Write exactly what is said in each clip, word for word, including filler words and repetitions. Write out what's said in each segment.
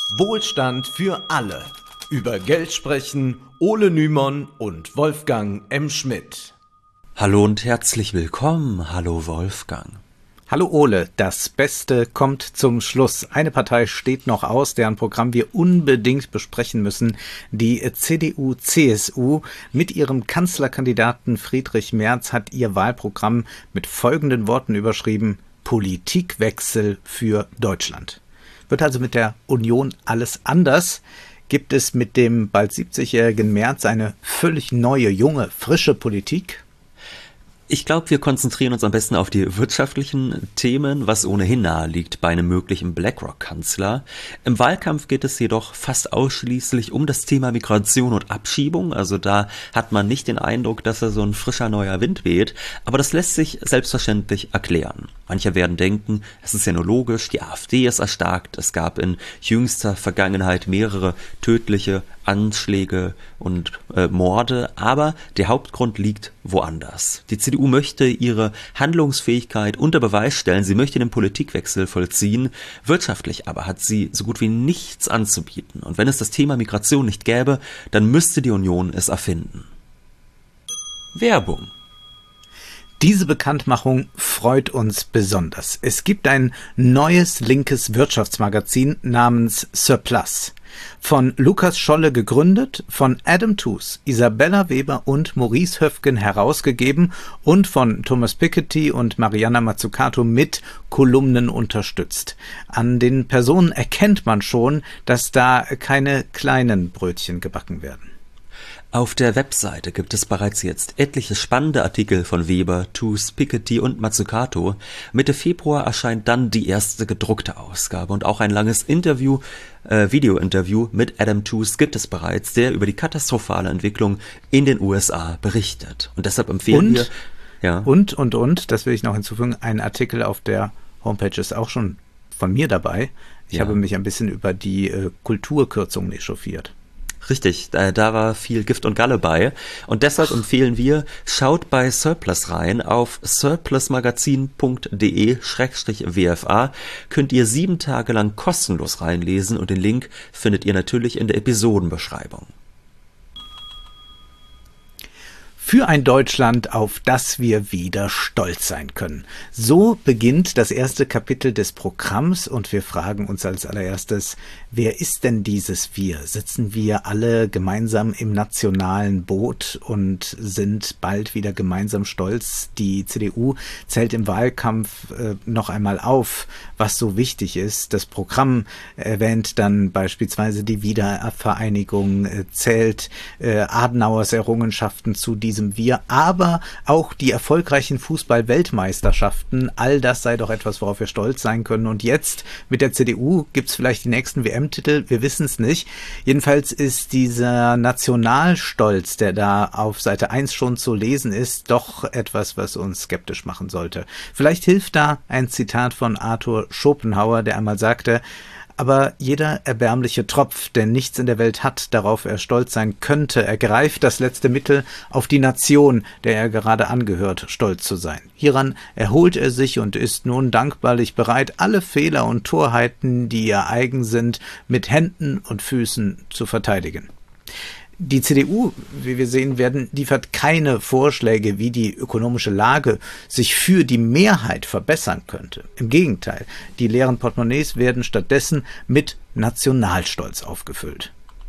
Wohlstand für alle. Über Geld sprechen Ole Nymon und Wolfgang M. Schmidt. Hallo und herzlich willkommen. Hallo Wolfgang. Hallo Ole, das Beste kommt zum Schluss. Eine Partei steht noch aus, deren Programm wir unbedingt besprechen müssen. Die C D U C S U mit ihrem Kanzlerkandidaten Friedrich Merz hat ihr Wahlprogramm mit folgenden Worten überschrieben: Politikwechsel für Deutschland. Wird also mit der Union alles anders? Gibt es mit dem bald siebzigjährigen Merz eine völlig neue, junge, frische Politik? Ich glaube, wir konzentrieren uns am besten auf die wirtschaftlichen Themen, was ohnehin nahe liegt bei einem möglichen BlackRock-Kanzler. Im Wahlkampf geht es jedoch fast ausschließlich um das Thema Migration und Abschiebung. Also da hat man nicht den Eindruck, dass da so ein frischer neuer Wind weht. Aber das lässt sich selbstverständlich erklären. Manche werden denken, es ist ja nur logisch, die AfD ist erstarkt. Es gab in jüngster Vergangenheit mehrere tödliche Anschläge und äh, Morde, aber der Hauptgrund liegt woanders. Die C D U möchte ihre Handlungsfähigkeit unter Beweis stellen, sie möchte den Politikwechsel vollziehen, wirtschaftlich aber hat sie so gut wie nichts anzubieten. Und wenn es das Thema Migration nicht gäbe, dann müsste die Union es erfinden. Werbung. Diese Bekanntmachung freut uns besonders. Es gibt ein neues linkes Wirtschaftsmagazin namens Surplus. Von Lukas Scholle gegründet, von Adam Tooze, Isabella Weber und Maurice Höfgen herausgegeben und von Thomas Piketty und Mariana Mazzucato mit Kolumnen unterstützt. An den Personen erkennt man schon, dass da keine kleinen Brötchen gebacken werden. Auf der Webseite gibt es bereits jetzt etliche spannende Artikel von Weber, Tooze, Piketty und Mazzucato. Mitte Februar erscheint dann die erste gedruckte Ausgabe und auch ein langes Interview, äh, Video-Interview mit Adam Tooze gibt es bereits, der über die katastrophale Entwicklung in den U S A berichtet. Und deshalb empfehlen und, wir... Ja. Und, und, und, das will ich noch hinzufügen, ein Artikel auf der Homepage ist auch schon von mir dabei. Ich ja. habe mich ein bisschen über die äh, Kulturkürzungen echauffiert. Richtig, da, da war viel Gift und Galle bei und deshalb empfehlen wir, schaut bei Surplus rein. Auf surplusmagazin punkt de schrägstrich W F A könnt ihr sieben Tage lang kostenlos reinlesen und den Link findet ihr natürlich in der Episodenbeschreibung. Für ein Deutschland, auf das wir wieder stolz sein können. So beginnt das erste Kapitel des Programms und wir fragen uns als allererstes, wer ist denn dieses Wir? Sitzen wir alle gemeinsam im nationalen Boot und sind bald wieder gemeinsam stolz? Die C D U zählt im Wahlkampf äh, noch einmal auf, was so wichtig ist. Das Programm erwähnt dann beispielsweise die Wiedervereinigung, äh, zählt äh, Adenauers Errungenschaften zu diesem Wir, aber auch die erfolgreichen Fußball-Weltmeisterschaften, all das sei doch etwas, worauf wir stolz sein können. Und jetzt mit der C D U gibt es vielleicht die nächsten W M-Titel, wir wissen es nicht. Jedenfalls ist dieser Nationalstolz, der da auf Seite eins schon zu lesen ist, doch etwas, was uns skeptisch machen sollte. Vielleicht hilft da ein Zitat von Arthur Schopenhauer, der einmal sagte: Aber jeder erbärmliche Tropf, der nichts in der Welt hat, darauf er stolz sein könnte, ergreift das letzte Mittel, auf die Nation, der er gerade angehört, stolz zu sein. Hieran erholt er sich und ist nun dankbarlich bereit, alle Fehler und Torheiten, die ihr eigen sind, mit Händen und Füßen zu verteidigen. Die C D U, wie wir sehen werden, liefert keine Vorschläge, wie die ökonomische Lage sich für die Mehrheit verbessern könnte. Im Gegenteil, die leeren Portemonnaies werden stattdessen mit Nationalstolz aufgefüllt.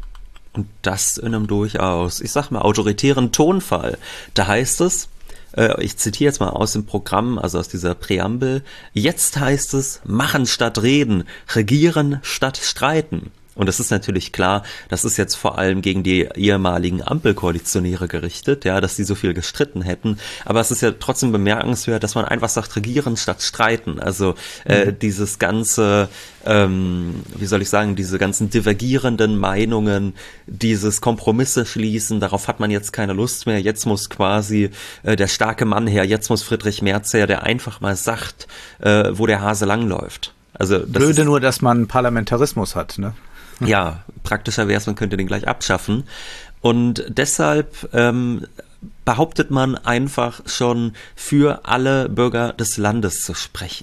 Und das in einem durchaus, ich sag mal, autoritären Tonfall. Da heißt es, äh, ich zitiere jetzt mal aus dem Programm, also aus dieser Präambel, jetzt heißt es, machen statt reden, regieren statt streiten. Und es ist natürlich klar, das ist jetzt vor allem gegen die ehemaligen Ampelkoalitionäre gerichtet, ja, dass sie so viel gestritten hätten. Aber es ist ja trotzdem bemerkenswert, dass man einfach sagt, regieren statt streiten. Also äh, mhm. dieses ganze, ähm, wie soll ich sagen, diese ganzen divergierenden Meinungen, dieses Kompromisse schließen, darauf hat man jetzt keine Lust mehr. Jetzt muss quasi äh, der starke Mann her, jetzt muss Friedrich Merz her, der einfach mal sagt, äh, wo der Hase langläuft. Also das Blöde ist, nur, dass man Parlamentarismus hat, ne? Ja, praktischer wäre es, man könnte den gleich abschaffen. Und deshalb ähm, behauptet man einfach schon, für alle Bürger des Landes zu sprechen.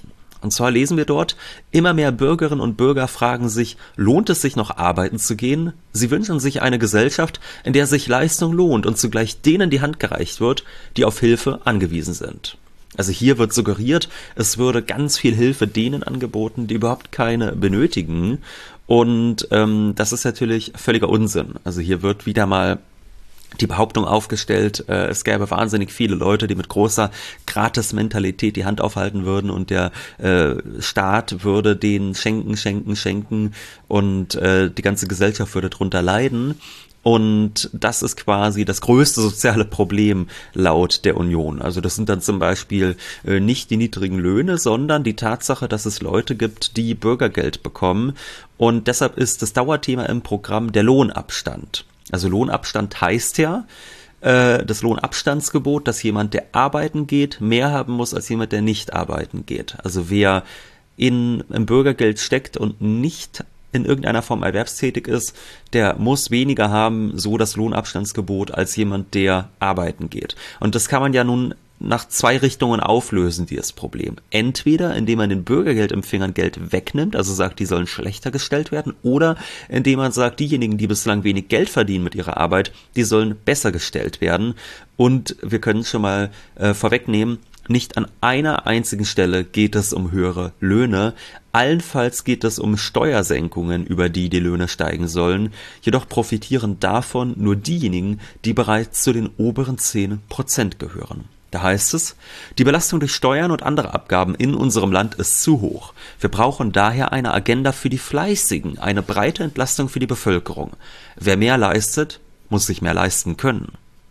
Und zwar lesen wir dort, immer mehr Bürgerinnen und Bürger fragen sich, lohnt es sich noch arbeiten zu gehen? Sie wünschen sich eine Gesellschaft, in der sich Leistung lohnt und zugleich denen die Hand gereicht wird, die auf Hilfe angewiesen sind. Also hier wird suggeriert, es würde ganz viel Hilfe denen angeboten, die überhaupt keine benötigen. Und ähm, das ist natürlich völliger Unsinn. Also hier wird wieder mal die Behauptung aufgestellt, äh, es gäbe wahnsinnig viele Leute, die mit großer Gratis-Mentalität die Hand aufhalten würden und der äh, Staat würde denen schenken, schenken, schenken und äh, die ganze Gesellschaft würde drunter leiden. Und das ist quasi das größte soziale Problem laut der Union. Also das sind dann zum Beispiel äh, nicht die niedrigen Löhne, sondern die Tatsache, dass es Leute gibt, die Bürgergeld bekommen. Und deshalb ist das Dauerthema im Programm der Lohnabstand. Also Lohnabstand heißt ja, äh, das Lohnabstandsgebot, dass jemand, der arbeiten geht, mehr haben muss als jemand, der nicht arbeiten geht. Also wer in, im Bürgergeld steckt und nicht in irgendeiner Form erwerbstätig ist, der muss weniger haben, so das Lohnabstandsgebot, als jemand, der arbeiten geht. Und das kann man ja nun nach zwei Richtungen auflösen, dieses Problem. Entweder, indem man den Bürgergeldempfängern Geld wegnimmt, also sagt, die sollen schlechter gestellt werden, oder indem man sagt, diejenigen, die bislang wenig Geld verdienen mit ihrer Arbeit, die sollen besser gestellt werden. Und wir können schon mal äh, vorwegnehmen, nicht an einer einzigen Stelle geht es um höhere Löhne. Allenfalls geht es um Steuersenkungen, über die die Löhne steigen sollen. Jedoch profitieren davon nur diejenigen, die bereits zu den oberen zehn Prozent gehören. Da heißt es, die Belastung durch Steuern und andere Abgaben in unserem Land ist zu hoch. Wir brauchen daher eine Agenda für die Fleißigen, eine breite Entlastung für die Bevölkerung. Wer mehr leistet, muss sich mehr leisten können.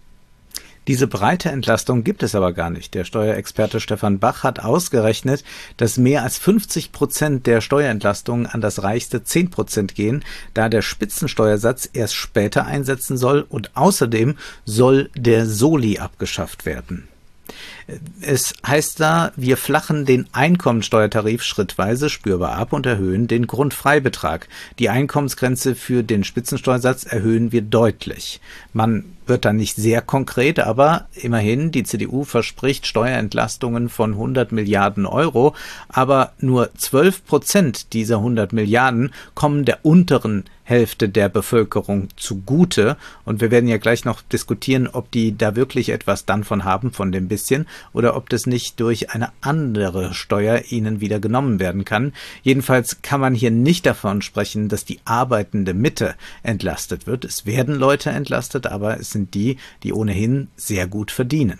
Diese breite Entlastung gibt es aber gar nicht. Der Steuerexperte Stefan Bach hat ausgerechnet, dass mehr als fünfzig Prozent der Steuerentlastungen an das reichste zehn Prozent gehen, da der Spitzensteuersatz erst später einsetzen soll und außerdem soll der Soli abgeschafft werden. Es heißt da, wir flachen den Einkommensteuertarif schrittweise spürbar ab und erhöhen den Grundfreibetrag. Die Einkommensgrenze für den Spitzensteuersatz erhöhen wir deutlich. Man wird dann nicht sehr konkret, aber immerhin, die C D U verspricht Steuerentlastungen von hundert Milliarden Euro, aber nur zwölf Prozent dieser hundert Milliarden kommen der unteren Hälfte der Bevölkerung zugute. Und wir werden ja gleich noch diskutieren, ob die da wirklich etwas dann von haben, von dem bisschen, oder ob das nicht durch eine andere Steuer ihnen wieder genommen werden kann. Jedenfalls kann man hier nicht davon sprechen, dass die arbeitende Mitte entlastet wird. Es werden Leute entlastet, aber es sind die, die ohnehin sehr gut verdienen.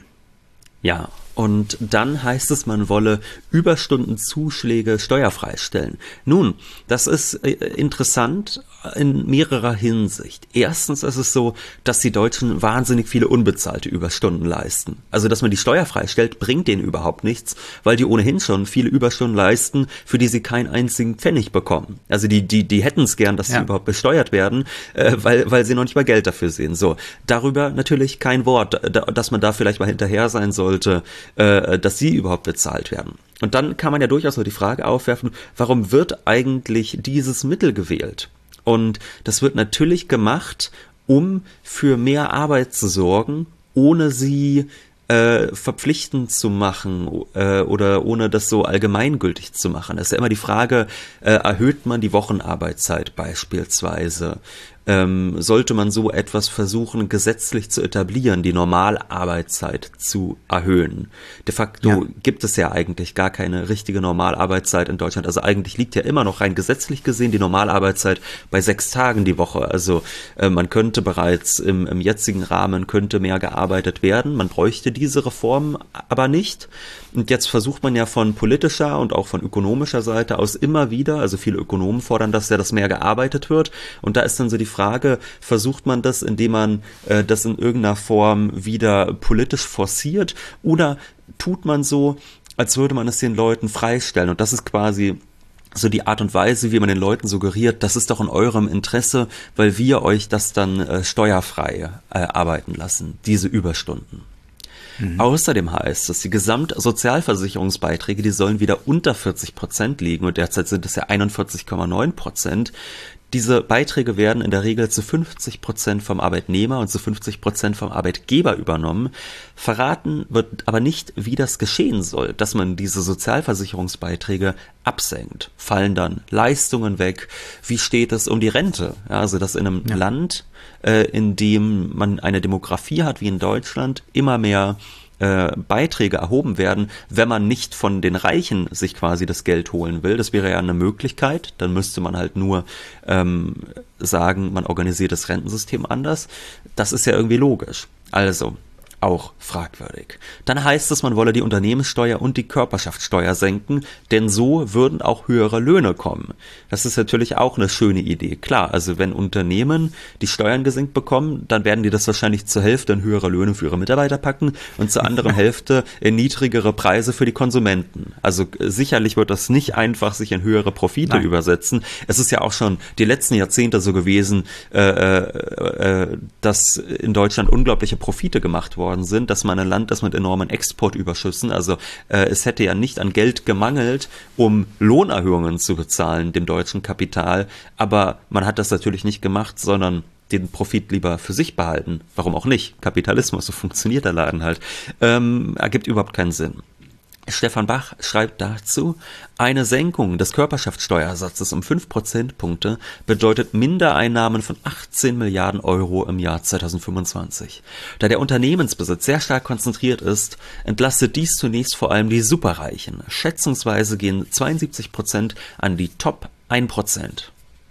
Ja, und dann heißt es, man wolle Überstundenzuschläge steuerfrei stellen. Nun, das ist interessant in mehrerer Hinsicht. Erstens ist es so, dass die Deutschen wahnsinnig viele unbezahlte Überstunden leisten. Also, dass man die steuerfrei stellt, bringt denen überhaupt nichts, weil die ohnehin schon viele Überstunden leisten, für die sie keinen einzigen Pfennig bekommen. Also die die die hätten es gern, dass sie ja. überhaupt besteuert werden, äh, weil weil sie noch nicht mal Geld dafür sehen. So, darüber natürlich kein Wort, da, dass man da vielleicht mal hinterher sein sollte, äh, dass sie überhaupt bezahlt werden. Und dann kann man ja durchaus noch die Frage aufwerfen, warum wird eigentlich dieses Mittel gewählt? Und das wird natürlich gemacht, um für mehr Arbeit zu sorgen, ohne sie äh, verpflichtend zu machen äh, oder ohne das so allgemeingültig zu machen. Das ist ja immer die Frage, äh, erhöht man die Wochenarbeitszeit beispielsweise? Ähm, sollte man so etwas versuchen, gesetzlich zu etablieren, die Normalarbeitszeit zu erhöhen. De facto ja. gibt es ja eigentlich gar keine richtige Normalarbeitszeit in Deutschland. Also eigentlich liegt ja immer noch rein gesetzlich gesehen die Normalarbeitszeit bei sechs Tagen die Woche. Also äh, man könnte bereits im, im jetzigen Rahmen könnte mehr gearbeitet werden. Man bräuchte diese Reform aber nicht. Und jetzt versucht man ja von politischer und auch von ökonomischer Seite aus immer wieder, also viele Ökonomen fordern das ja, dass mehr gearbeitet wird. Und da ist dann so die Frage, versucht man das, indem man äh, das in irgendeiner Form wieder politisch forciert, oder tut man so, als würde man es den Leuten freistellen? Und das ist quasi so die Art und Weise, wie man den Leuten suggeriert, das ist doch in eurem Interesse, weil wir euch das dann äh, steuerfrei äh, arbeiten lassen, diese Überstunden. Mhm. Außerdem heißt es, die Gesamtsozialversicherungsbeiträge, die sollen wieder unter vierzig Prozent liegen, und derzeit sind es ja einundvierzig Komma neun Prozent. Diese Beiträge werden in der Regel zu fünfzig Prozent vom Arbeitnehmer und zu fünfzig Prozent vom Arbeitgeber übernommen. Verraten wird aber nicht, wie das geschehen soll, dass man diese Sozialversicherungsbeiträge absenkt. Fallen dann Leistungen weg? Wie steht es um die Rente? Ja, also dass in einem ja. Land, äh, in dem man eine Demografie hat wie in Deutschland, immer mehr äh, Beiträge erhoben werden, wenn man nicht von den Reichen sich quasi das Geld holen will. Das wäre ja eine Möglichkeit. Dann müsste man halt nur ähm, sagen, man organisiert das Rentensystem anders. Das ist ja irgendwie logisch. Also auch fragwürdig. Dann heißt es, man wolle die Unternehmenssteuer und die Körperschaftssteuer senken, denn so würden auch höhere Löhne kommen. Das ist natürlich auch eine schöne Idee. Klar, also wenn Unternehmen die Steuern gesenkt bekommen, dann werden die das wahrscheinlich zur Hälfte in höhere Löhne für ihre Mitarbeiter packen und zur anderen Hälfte in niedrigere Preise für die Konsumenten. Also sicherlich wird das nicht einfach sich in höhere Profite Nein. übersetzen. Es ist ja auch schon die letzten Jahrzehnte so gewesen, äh, äh, dass in Deutschland unglaubliche Profite gemacht worden sind, dass man ein Land ist mit enormen Exportüberschüssen, also äh, es hätte ja nicht an Geld gemangelt, um Lohnerhöhungen zu bezahlen, dem deutschen Kapital, aber man hat das natürlich nicht gemacht, sondern den Profit lieber für sich behalten. Warum auch nicht? Kapitalismus, so funktioniert der Laden halt. Ähm, ergibt überhaupt keinen Sinn. Stefan Bach schreibt dazu, eine Senkung des Körperschaftssteuersatzes um fünf Prozentpunkte bedeutet Mindereinnahmen von achtzehn Milliarden Euro im Jahr zweitausendfünfundzwanzig. Da der Unternehmensbesitz sehr stark konzentriert ist, entlastet dies zunächst vor allem die Superreichen. Schätzungsweise gehen zweiundsiebzig Prozent an die Top ein Prozent.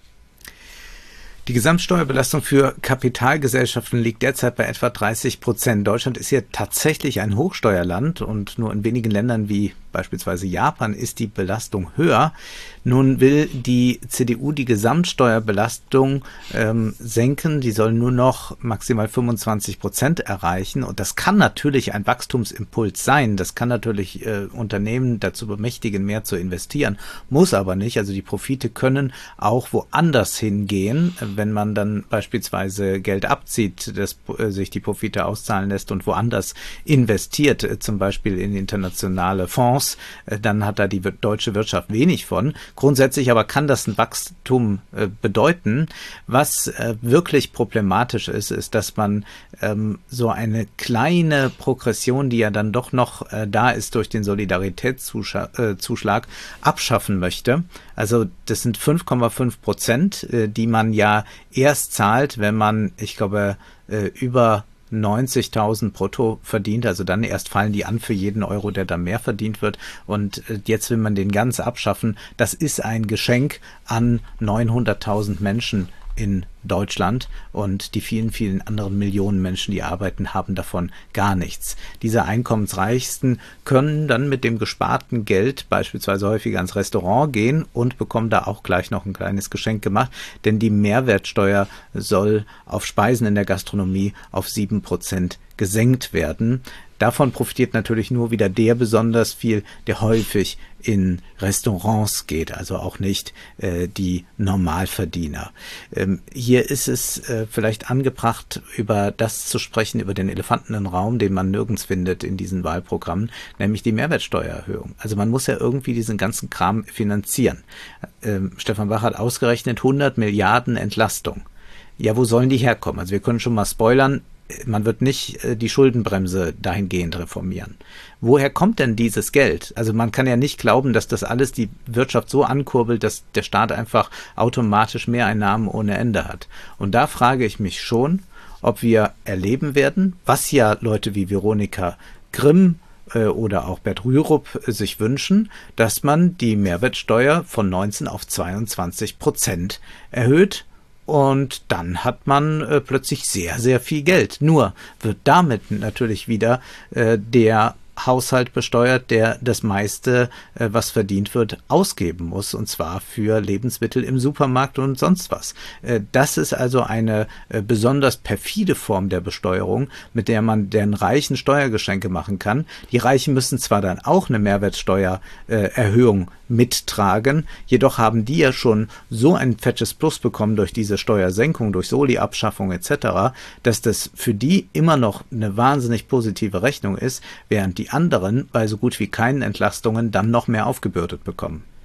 Die Gesamtsteuerbelastung für Kapitalgesellschaften liegt derzeit bei etwa dreißig Prozent. Deutschland ist hier tatsächlich ein Hochsteuerland und nur in wenigen Ländern wie beispielsweise Japan ist die Belastung höher. Nun will die C D U die Gesamtsteuerbelastung ähm, senken. Die soll nur noch maximal fünfundzwanzig Prozent erreichen. Und das kann natürlich ein Wachstumsimpuls sein. Das kann natürlich äh, Unternehmen dazu bemächtigen, mehr zu investieren. Muss aber nicht. Also die Profite können auch woanders hingehen, wenn man dann beispielsweise Geld abzieht, das äh, sich die Profite auszahlen lässt und woanders investiert, äh, zum Beispiel in internationale Fonds. Dann hat da die deutsche Wirtschaft wenig von. Grundsätzlich aber kann das ein Wachstum äh, bedeuten. Was äh, wirklich problematisch ist, ist, dass man ähm, so eine kleine Progression, die ja dann doch noch äh, da ist durch den Solidaritätszuschlag, äh, abschaffen möchte. Also das sind fünf Komma fünf Prozent, äh, die man ja erst zahlt, wenn man, ich glaube, äh, über neunzigtausend brutto verdient, also dann erst fallen die an für jeden Euro, der da mehr verdient wird und jetzt will man den ganz abschaffen. Das ist ein Geschenk an neunhunderttausend Menschen in Deutschland und die vielen, vielen anderen Millionen Menschen, die arbeiten, haben davon gar nichts. Diese Einkommensreichsten können dann mit dem gesparten Geld beispielsweise häufiger ans Restaurant gehen und bekommen da auch gleich noch ein kleines Geschenk gemacht, denn die Mehrwertsteuer soll auf Speisen in der Gastronomie auf sieben Prozent gesenkt werden. Davon profitiert natürlich nur wieder der besonders viel, der häufig in Restaurants geht, also auch nicht äh, die Normalverdiener. Ähm, hier ist es äh, vielleicht angebracht, über das zu sprechen, über den Elefanten im Raum, den man nirgends findet in diesen Wahlprogrammen, nämlich die Mehrwertsteuererhöhung. Also man muss ja irgendwie diesen ganzen Kram finanzieren. Ähm, Stefan Bach hat ausgerechnet hundert Milliarden Entlastung. Ja, wo sollen die herkommen? Also wir können schon mal spoilern, man wird nicht äh, die Schuldenbremse dahingehend reformieren. Woher kommt denn dieses Geld? Also man kann ja nicht glauben, dass das alles die Wirtschaft so ankurbelt, dass der Staat einfach automatisch Mehreinnahmen ohne Ende hat. Und da frage ich mich schon, ob wir erleben werden, was ja Leute wie Veronika Grimm äh, oder auch Bert Rürup äh, sich wünschen, dass man die Mehrwertsteuer von neunzehn auf zweiundzwanzig Prozent erhöht. Und dann hat man äh, plötzlich sehr, sehr viel Geld. Nur wird damit natürlich wieder äh, der Haushalt besteuert, der das meiste, äh, was verdient wird, ausgeben muss, und zwar für Lebensmittel im Supermarkt und sonst was. Äh, das ist also eine äh, besonders perfide Form der Besteuerung, mit der man den Reichen Steuergeschenke machen kann. Die Reichen müssen zwar dann auch eine Mehrwertsteuererhöhung äh, mittragen, jedoch haben die ja schon so ein fettes Plus bekommen durch diese Steuersenkung, durch Soli-Abschaffung et cetera, dass das für die immer noch eine wahnsinnig positive Rechnung ist, während die anderen bei so gut wie keinen Entlastungen dann noch mehr aufgebürdet bekommen.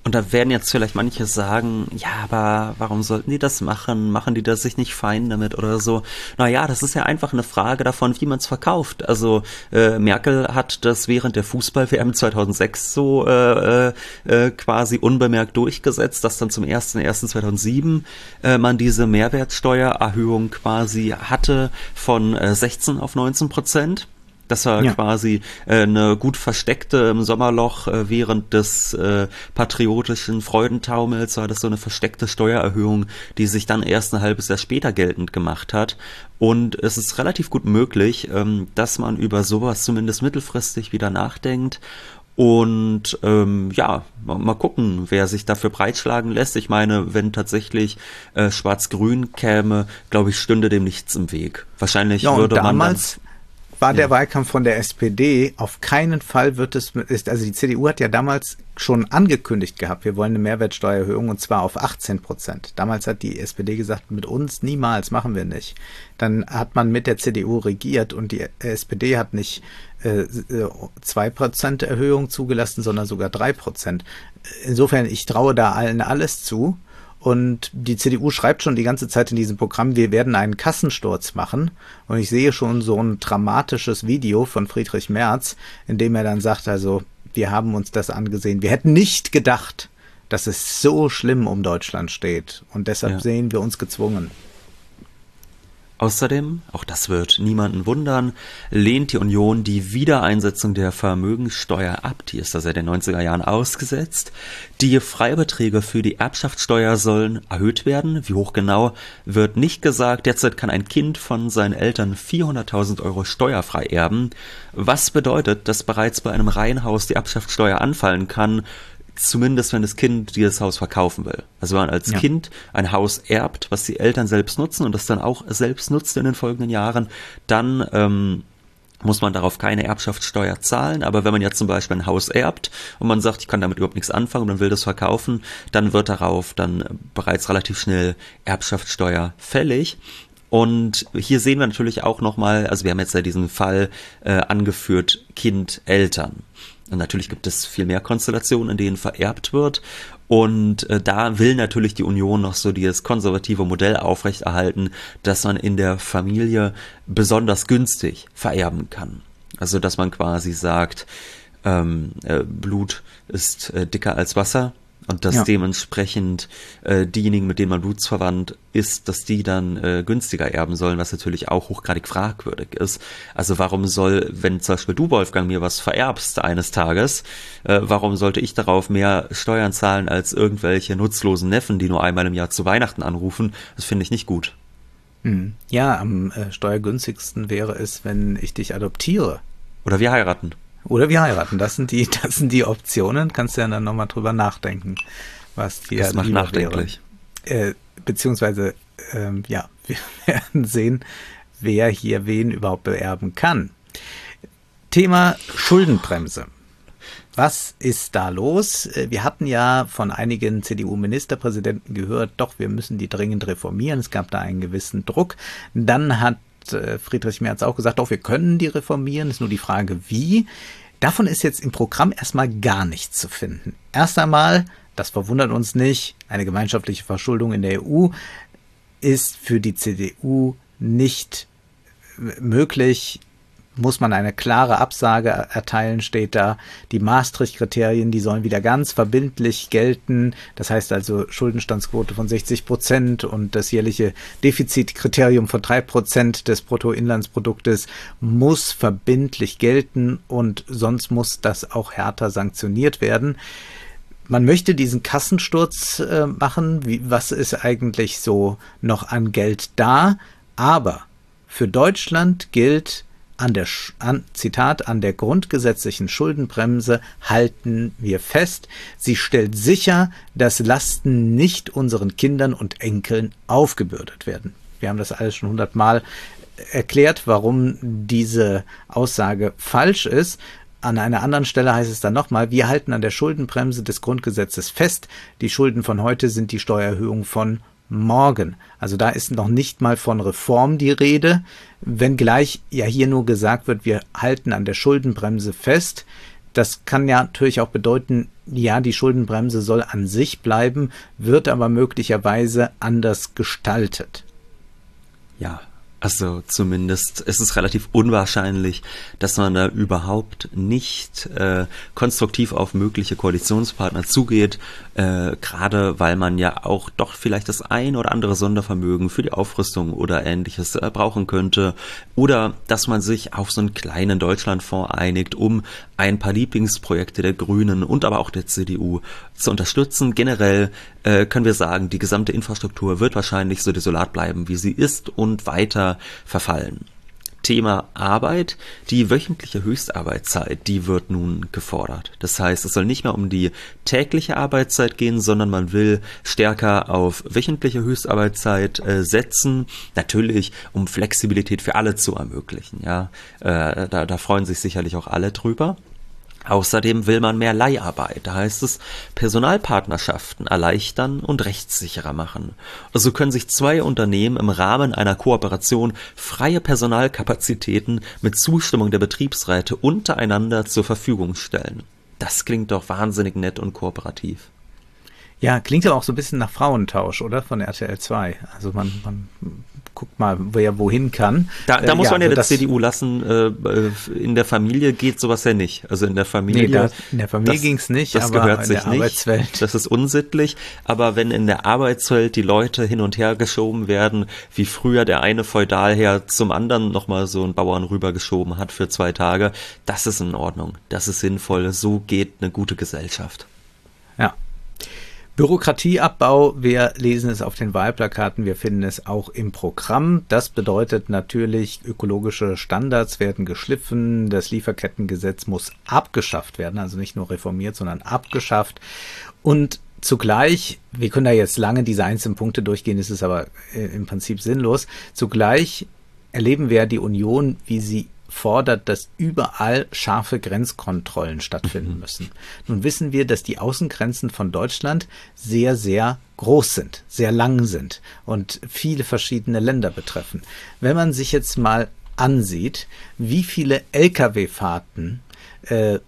Und da werden jetzt vielleicht manche sagen, ja, aber warum sollten die das machen? Machen die das sich nicht fein damit oder so? Naja, das ist ja einfach eine Frage davon, wie man es verkauft. Also äh, Merkel hat das während der Fußball-W M zweitausendsechs so äh, äh, quasi unbemerkt durchgesetzt, dass dann zum ersten ersten zweitausendsieben äh, man diese Mehrwertsteuererhöhung quasi hatte von äh, sechzehn auf neunzehn Prozent. Das war ja quasi äh, eine gut versteckte im Sommerloch äh, während des äh, patriotischen Freudentaumels, war das so eine versteckte Steuererhöhung, die sich dann erst ein halbes Jahr später geltend gemacht hat. Und es ist relativ gut möglich, ähm, dass man über sowas zumindest mittelfristig wieder nachdenkt. Und ähm, ja, mal, mal gucken, wer sich dafür breitschlagen lässt. Ich meine, wenn tatsächlich äh, Schwarz-Grün käme, glaube ich, stünde dem nichts im Weg. Wahrscheinlich ja, würde man dann... war der ja. Wahlkampf von der S P D, auf keinen Fall wird es, also die C D U hat ja damals schon angekündigt gehabt, wir wollen eine Mehrwertsteuererhöhung und zwar auf achtzehn Prozent. Damals hat die S P D gesagt, mit uns niemals, machen wir nicht. Dann hat man mit der C D U regiert und die S P D hat nicht äh, zwei Prozent Erhöhung zugelassen, sondern sogar drei Prozent. Insofern, ich traue da allen alles zu. Und die C D U schreibt schon die ganze Zeit in diesem Programm, wir werden einen Kassensturz machen. Und ich sehe schon so ein dramatisches Video von Friedrich Merz, in dem er dann sagt, also wir haben uns das angesehen. Wir hätten nicht gedacht, dass es so schlimm um Deutschland steht. Und deshalb ja. sehen wir uns gezwungen. Außerdem, auch das wird niemanden wundern, lehnt die Union die Wiedereinsetzung der Vermögenssteuer ab. Die ist da seit den neunziger Jahren ausgesetzt. Die Freibeträge für die Erbschaftssteuer sollen erhöht werden. Wie hoch genau, wird nicht gesagt. Derzeit kann ein Kind von seinen Eltern vierhunderttausend Euro steuerfrei erben. Was bedeutet, dass bereits bei einem Reihenhaus die Erbschaftssteuer anfallen kann, zumindest wenn das Kind dieses Haus verkaufen will. Also wenn man als ja. Kind ein Haus erbt, was die Eltern selbst nutzen und das dann auch selbst nutzt in den folgenden Jahren, dann ähm, muss man darauf keine Erbschaftssteuer zahlen. Aber wenn man jetzt zum Beispiel ein Haus erbt und man sagt, ich kann damit überhaupt nichts anfangen und man will das verkaufen, dann wird darauf dann bereits relativ schnell Erbschaftssteuer fällig. Und hier sehen wir natürlich auch nochmal, also wir haben jetzt ja diesen Fall äh, angeführt, Kind, Eltern. Und natürlich gibt es viel mehr Konstellationen, in denen vererbt wird. Und äh, da will natürlich die Union noch so dieses konservative Modell aufrechterhalten, dass man in der Familie besonders günstig vererben kann. Also dass man quasi sagt, ähm, äh, Blut ist äh, dicker als Wasser. Und dass ja. dementsprechend äh, diejenigen, mit denen man blutsverwandt ist, dass die dann äh, günstiger erben sollen, was natürlich auch hochgradig fragwürdig ist. Also warum soll, wenn zum Beispiel du, Wolfgang, mir was vererbst eines Tages, äh, warum sollte ich darauf mehr Steuern zahlen als irgendwelche nutzlosen Neffen, die nur einmal im Jahr zu Weihnachten anrufen? Das finde ich nicht gut. Ja, am äh, steuergünstigsten wäre es, wenn ich dich adoptiere. Oder wir heiraten. Oder wir heiraten, das sind die, das sind die Optionen, kannst du ja dann nochmal drüber nachdenken, was dir das macht nachdenklich. Äh, beziehungsweise, ähm, ja, wir werden sehen, wer hier wen überhaupt beerben kann. Thema Schuldenbremse. Was ist da los? Wir hatten ja von einigen C D U-Ministerpräsidenten gehört, doch, wir müssen die dringend reformieren. Es gab da einen gewissen Druck. Dann hat Friedrich Merz auch gesagt, doch, wir können die reformieren, ist nur die Frage, wie. Davon ist jetzt im Programm erstmal gar nichts zu finden. Erst einmal, das verwundert uns nicht, eine gemeinschaftliche Verschuldung in der E U ist für die C D U nicht möglich, muss man eine klare Absage erteilen, steht da. Die Maastricht-Kriterien, die sollen wieder ganz verbindlich gelten. Das heißt also Schuldenstandsquote von sechzig Prozent und das jährliche Defizitkriterium von drei Prozent des Bruttoinlandsproduktes muss verbindlich gelten und sonst muss das auch härter sanktioniert werden. Man möchte diesen Kassensturz äh, machen. Wie, was ist eigentlich so noch an Geld da? Aber für Deutschland gilt, An der, an, Zitat, an der grundgesetzlichen Schuldenbremse halten wir fest. Sie stellt sicher, dass Lasten nicht unseren Kindern und Enkeln aufgebürdet werden. Wir haben das alles schon hundertmal erklärt, warum diese Aussage falsch ist. An einer anderen Stelle heißt es dann nochmal, wir halten an der Schuldenbremse des Grundgesetzes fest. Die Schulden von heute sind die Steuererhöhung von morgen. Also da ist noch nicht mal von Reform die Rede, wenngleich ja hier nur gesagt wird, wir halten an der Schuldenbremse fest. Das kann ja natürlich auch bedeuten, ja, die Schuldenbremse soll an sich bleiben, wird aber möglicherweise anders gestaltet. Ja, also zumindest ist es relativ unwahrscheinlich, dass man da überhaupt nicht äh, konstruktiv auf mögliche Koalitionspartner zugeht, äh, gerade weil man ja auch doch vielleicht das ein oder andere Sondervermögen für die Aufrüstung oder Ähnliches äh, brauchen könnte, oder dass man sich auf so einen kleinen Deutschlandfonds einigt, um ein paar Lieblingsprojekte der Grünen und aber auch der C D U zu unterstützen. Generell äh, können wir sagen, die gesamte Infrastruktur wird wahrscheinlich so desolat bleiben, wie sie ist, und weiter verfallen. Thema Arbeit, die wöchentliche Höchstarbeitszeit, die wird nun gefordert. Das heißt, es soll nicht mehr um die tägliche Arbeitszeit gehen, sondern man will stärker auf wöchentliche Höchstarbeitszeit äh, setzen. Natürlich, um Flexibilität für alle zu ermöglichen. Ja, äh, da, da freuen sich sicherlich auch alle drüber. Außerdem will man mehr Leiharbeit, da heißt es, Personalpartnerschaften erleichtern und rechtssicherer machen. So können sich zwei Unternehmen im Rahmen einer Kooperation freie Personalkapazitäten mit Zustimmung der Betriebsräte untereinander zur Verfügung stellen. Das klingt doch wahnsinnig nett und kooperativ. Ja, klingt aber auch so ein bisschen nach Frauentausch, oder? Von R T L zwei. Also man, man guckt mal, wer wohin kann. Da, da äh, muss ja, man ja also der C D U lassen, äh, in der Familie geht sowas ja nicht. Also in der Familie. Nee, da, in der Familie ging es nicht, das aber gehört in sich der nicht. Arbeitswelt. Das ist unsittlich. Aber wenn in der Arbeitswelt die Leute hin und her geschoben werden, wie früher der eine Feudalherr zum anderen nochmal so einen Bauern rübergeschoben hat für zwei Tage, das ist in Ordnung. Das ist sinnvoll. So geht eine gute Gesellschaft. Ja. Bürokratieabbau, wir lesen es auf den Wahlplakaten, wir finden es auch im Programm. Das bedeutet natürlich, ökologische Standards werden geschliffen, das Lieferkettengesetz muss abgeschafft werden, also nicht nur reformiert, sondern abgeschafft. Und zugleich, wir können da jetzt lange diese einzelnen Punkte durchgehen, es ist aber äh, im Prinzip sinnlos, zugleich erleben wir die Union, wie sie fordert, dass überall scharfe Grenzkontrollen stattfinden müssen. Nun wissen wir, dass die Außengrenzen von Deutschland sehr, sehr groß sind, sehr lang sind und viele verschiedene Länder betreffen. Wenn man sich jetzt mal ansieht, wie viele L K W-Fahrten äh,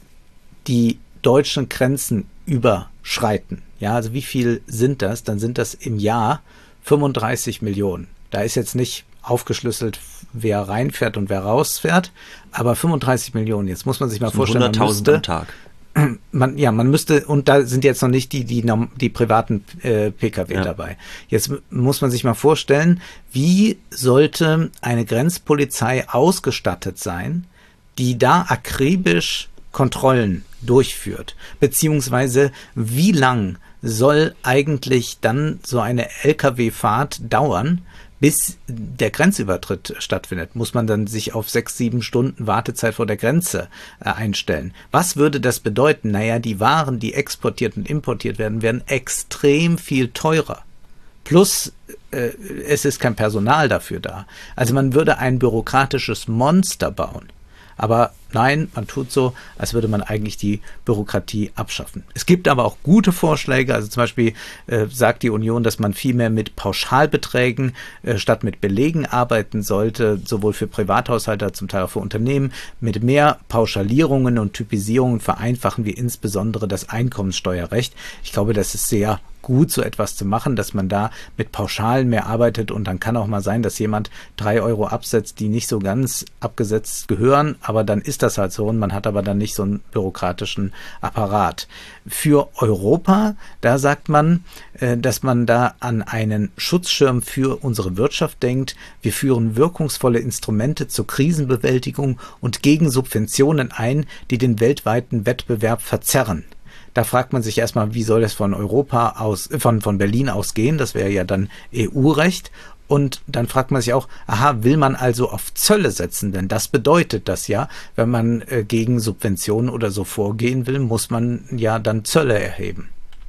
die deutschen Grenzen überschreiten, ja, also wie viel sind das? Dann sind das im Jahr fünfunddreißig Millionen. Da ist jetzt nicht aufgeschlüsselt, wer reinfährt und wer rausfährt, aber fünfunddreißig Millionen. Jetzt muss man sich mal vorstellen, hunderttausend am Tag. Man, ja, man müsste, und da sind jetzt noch nicht die, die, die privaten äh, P K W ja. dabei. Jetzt muss man sich mal vorstellen, wie sollte eine Grenzpolizei ausgestattet sein, die da akribisch Kontrollen durchführt, beziehungsweise wie lang soll eigentlich dann so eine L K W-Fahrt dauern, bis der Grenzübertritt stattfindet? Muss man dann sich auf sechs, sieben Stunden Wartezeit vor der Grenze äh, einstellen? Was würde das bedeuten? Naja, die Waren, die exportiert und importiert werden, werden extrem viel teurer. Plus, äh, es ist kein Personal dafür da. Also man würde ein bürokratisches Monster bauen. Aber nein, man tut so, als würde man eigentlich die Bürokratie abschaffen. Es gibt aber auch gute Vorschläge. Also zum Beispiel äh, sagt die Union, dass man viel mehr mit Pauschalbeträgen äh, statt mit Belegen arbeiten sollte, sowohl für Privathaushalte als zum Teil auch für Unternehmen. Mit mehr Pauschalierungen und Typisierungen vereinfachen wir insbesondere das Einkommenssteuerrecht. Ich glaube, das ist sehr gut, so etwas zu machen, dass man da mit Pauschalen mehr arbeitet, und dann kann auch mal sein, dass jemand drei Euro absetzt, die nicht so ganz abgesetzt gehören, aber dann ist das halt so, und man hat aber dann nicht so einen bürokratischen Apparat. Für Europa, da sagt man, dass man da an einen Schutzschirm für unsere Wirtschaft denkt. Wir führen wirkungsvolle Instrumente zur Krisenbewältigung und gegen Subventionen ein, die den weltweiten Wettbewerb verzerren. Da fragt man sich erstmal, wie soll das von Europa aus, von, von Berlin aus gehen? Das wäre ja dann E U-Recht. Und dann fragt man sich auch, aha, will man also auf Zölle setzen? Denn das bedeutet das ja, wenn man äh, gegen Subventionen oder so vorgehen will, muss man ja dann Zölle erheben.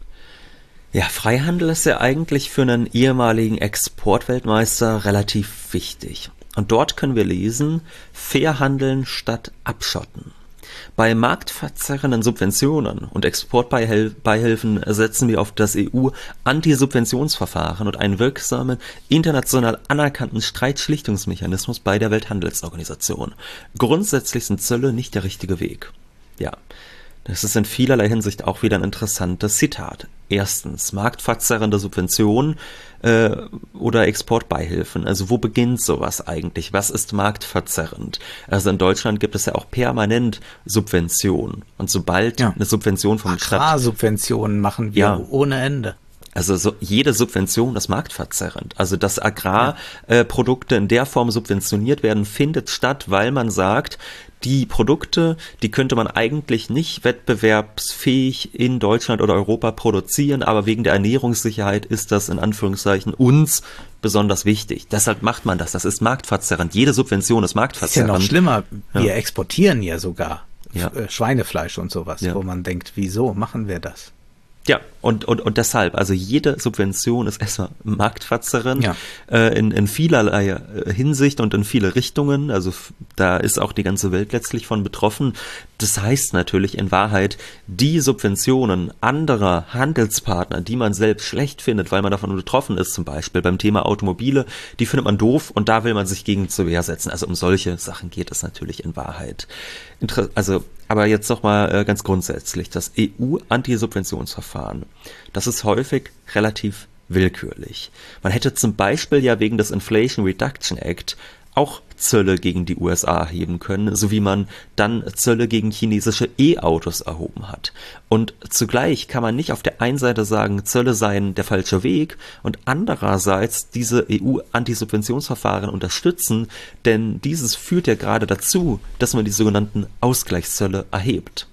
Ja, Freihandel ist ja eigentlich für einen ehemaligen Exportweltmeister relativ wichtig. Und dort können wir lesen, fair handeln statt abschotten. Bei marktverzerrenden Subventionen und Exportbeihilfen setzen wir auf das E U-Anti-Subventionsverfahren und einen wirksamen, international anerkannten Streitschlichtungsmechanismus bei der Welthandelsorganisation. Grundsätzlich sind Zölle nicht der richtige Weg. Ja, Das ist in vielerlei Hinsicht auch wieder ein interessantes Zitat. Erstens, marktverzerrende Subventionen äh, oder Exportbeihilfen. Also wo beginnt sowas eigentlich? Was ist marktverzerrend? Also in Deutschland gibt es ja auch permanent Subventionen. Und sobald ja. eine Subvention vom Staat... Agrarsubventionen machen wir ja. ohne Ende. Also so, jede Subvention ist marktverzerrend. Also dass Agrarprodukte ja. äh, in der Form subventioniert werden, findet statt, weil man sagt, die Produkte, die könnte man eigentlich nicht wettbewerbsfähig in Deutschland oder Europa produzieren, aber wegen der Ernährungssicherheit ist das in Anführungszeichen uns besonders wichtig. Deshalb macht man das. Das ist marktverzerrend. Jede Subvention ist marktverzerrend. Ist ja noch schlimmer. Wir ja. exportieren ja sogar ja. Schweinefleisch und sowas, ja. wo man denkt, wieso machen wir das? Ja, und, und, und deshalb, also jede Subvention ist erstmal marktverzerrend ja. äh, in, in vielerlei Hinsicht und in viele Richtungen. Also f- da ist auch die ganze Welt letztlich von betroffen. Das heißt natürlich in Wahrheit, die Subventionen anderer Handelspartner, die man selbst schlecht findet, weil man davon betroffen ist, zum Beispiel beim Thema Automobile, die findet man doof und da will man sich gegen zur Wehr setzen. Also um solche Sachen geht es natürlich in Wahrheit. Inter- also Aber jetzt noch mal äh, ganz grundsätzlich, das E U-Antisubventionsverfahren, das ist häufig relativ willkürlich. Man hätte zum Beispiel ja wegen des Inflation Reduction Act auch Zölle gegen die U S A erheben können, so wie man dann Zölle gegen chinesische E-Autos erhoben hat. Und zugleich kann man nicht auf der einen Seite sagen, Zölle seien der falsche Weg und andererseits diese E U-Antisubventionsverfahren unterstützen, denn dieses führt ja gerade dazu, dass man die sogenannten Ausgleichszölle erhebt.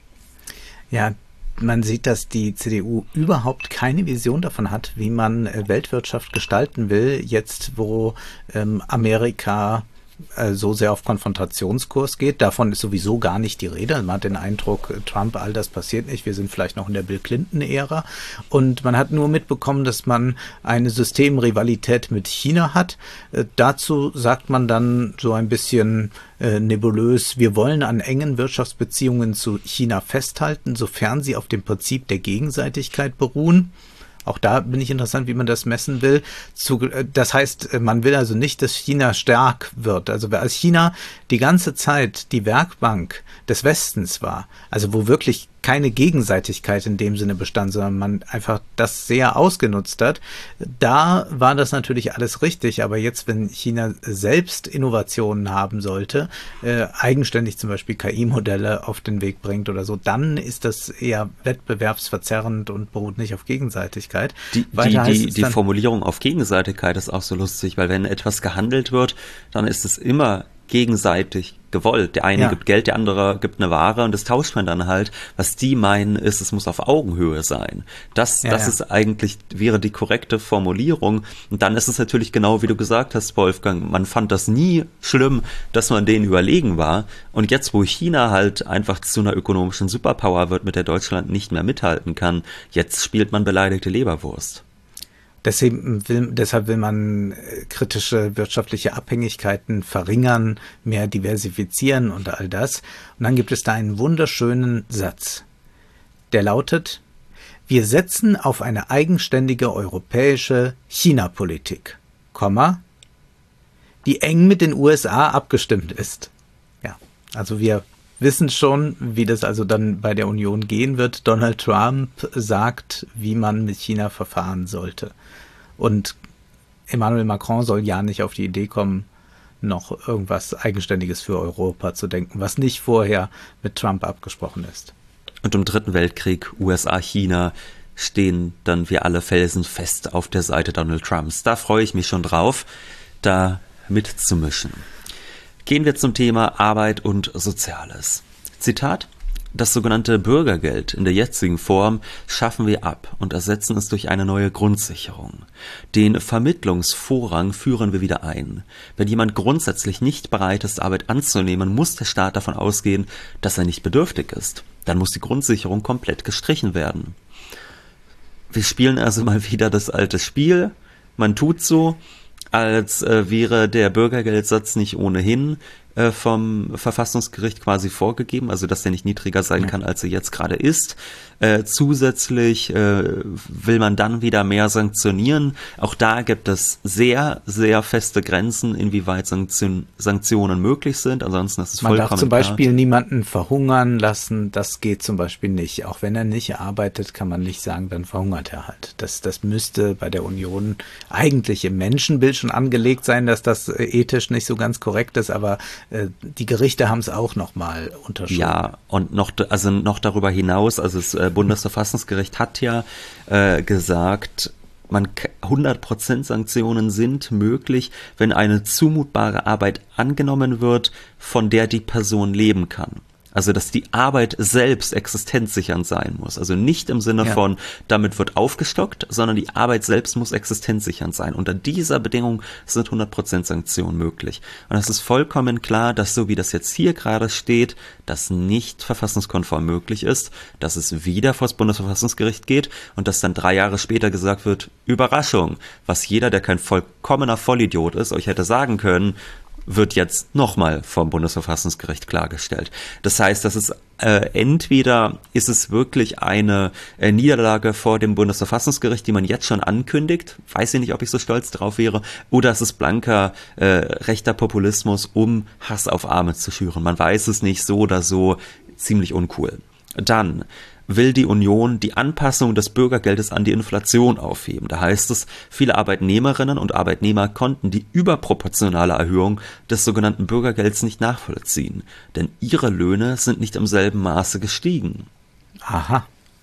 Ja, man sieht, dass die C D U überhaupt keine Vision davon hat, wie man äh, Weltwirtschaft gestalten will, jetzt wo ähm, Amerika äh, so sehr auf Konfrontationskurs geht. Davon ist sowieso gar nicht die Rede. Man hat den Eindruck, Trump, all das passiert nicht. Wir sind vielleicht noch in der Bill Clinton-Ära. Und man hat nur mitbekommen, dass man eine Systemrivalität mit China hat. Äh, dazu sagt man dann so ein bisschen Äh, nebulös, wir wollen an engen Wirtschaftsbeziehungen zu China festhalten, sofern sie auf dem Prinzip der Gegenseitigkeit beruhen. Auch da bin ich interessant, wie man das messen will. Zu, äh, das heißt, man will also nicht, dass China stark wird. Also als China die ganze Zeit die Werkbank des Westens war, also wo wirklich keine Gegenseitigkeit in dem Sinne bestand, sondern man einfach das sehr ausgenutzt hat, da war das natürlich alles richtig. Aber jetzt, wenn China selbst Innovationen haben sollte, äh, eigenständig zum Beispiel K I-Modelle auf den Weg bringt oder so, dann ist das eher wettbewerbsverzerrend und beruht nicht auf Gegenseitigkeit. Die, die, die, die Formulierung auf Gegenseitigkeit ist auch so lustig, weil wenn etwas gehandelt wird, dann ist es immer gegenseitig gewollt. Der eine ja. gibt Geld, der andere gibt eine Ware und das tauscht man dann halt. Was die meinen ist, es muss auf Augenhöhe sein. Das, ja, das ja. ist eigentlich, wäre die korrekte Formulierung. Und dann ist es natürlich genau, wie du gesagt hast, Wolfgang, man fand das nie schlimm, dass man denen überlegen war. Und jetzt, wo China halt einfach zu einer ökonomischen Superpower wird, mit der Deutschland nicht mehr mithalten kann, jetzt spielt man beleidigte Leberwurst. Deshalb will, deshalb will man kritische wirtschaftliche Abhängigkeiten verringern, mehr diversifizieren und all das. Und dann gibt es da einen wunderschönen Satz, der lautet: Wir setzen auf eine eigenständige europäische China-Politik, Komma, die eng mit den U S A abgestimmt ist. Ja, also wir wissen schon, wie das also dann bei der Union gehen wird. Donald Trump sagt, wie man mit China verfahren sollte. Und Emmanuel Macron soll ja nicht auf die Idee kommen, noch irgendwas Eigenständiges für Europa zu denken, was nicht vorher mit Trump abgesprochen ist. Und im Dritten Weltkrieg, U S A, China, stehen dann wir alle felsenfest auf der Seite Donald Trumps. Da freue ich mich schon drauf, da mitzumischen. Gehen wir zum Thema Arbeit und Soziales. Zitat: Das sogenannte Bürgergeld in der jetzigen Form schaffen wir ab und ersetzen es durch eine neue Grundsicherung. Den Vermittlungsvorrang führen wir wieder ein. Wenn jemand grundsätzlich nicht bereit ist, Arbeit anzunehmen, muss der Staat davon ausgehen, dass er nicht bedürftig ist. Dann muss die Grundsicherung komplett gestrichen werden. Wir spielen also mal wieder das alte Spiel. Man tut so, als äh, wäre der Bürgergeldsatz nicht ohnehin äh, vom Verfassungsgericht quasi vorgegeben, also dass der nicht niedriger sein kann, als er jetzt gerade ist. Äh, zusätzlich äh, will man dann wieder mehr sanktionieren. Auch da gibt es sehr, sehr feste Grenzen, inwieweit Sanktion, Sanktionen möglich sind. Ansonsten ist es man vollkommen darf zum Beispiel klar. niemanden verhungern lassen. Das geht zum Beispiel nicht. Auch wenn er nicht arbeitet, kann man nicht sagen, dann verhungert er halt. Das, das müsste bei der Union eigentlich im Menschenbild schon angelegt sein, dass das äh, ethisch nicht so ganz korrekt ist, aber äh, die Gerichte haben es auch nochmal unterschieden. Ja, und noch, also noch darüber hinaus, also das äh, Bundesverfassungsgericht hat ja äh, gesagt, man hundert Prozent Sanktionen sind möglich, wenn eine zumutbare Arbeit angenommen wird, von der die Person leben kann. Also, dass die Arbeit selbst existenzsichernd sein muss. Also nicht im Sinne ja. von, damit wird aufgestockt, sondern die Arbeit selbst muss existenzsichernd sein. Unter dieser Bedingung sind hundert Prozent Sanktionen möglich. Und es ist vollkommen klar, dass so wie das jetzt hier gerade steht, das nicht verfassungskonform möglich ist, dass es wieder vor das Bundesverfassungsgericht geht und dass dann drei Jahre später gesagt wird, Überraschung, was jeder, der kein vollkommener Vollidiot ist, euch hätte sagen können, wird jetzt nochmal vom Bundesverfassungsgericht klargestellt. Das heißt, dass es äh, entweder ist es wirklich eine äh, Niederlage vor dem Bundesverfassungsgericht, die man jetzt schon ankündigt, weiß ich nicht, ob ich so stolz drauf wäre, oder es ist blanker äh, rechter Populismus, um Hass auf Arme zu schüren. Man weiß es nicht, so oder so, ziemlich uncool. Dann will die Union die Anpassung des Bürgergeldes an die Inflation aufheben. Da heißt es, viele Arbeitnehmerinnen und Arbeitnehmer konnten die überproportionale Erhöhung des sogenannten Bürgergelds nicht nachvollziehen, denn ihre Löhne sind nicht im selben Maße gestiegen. Aha.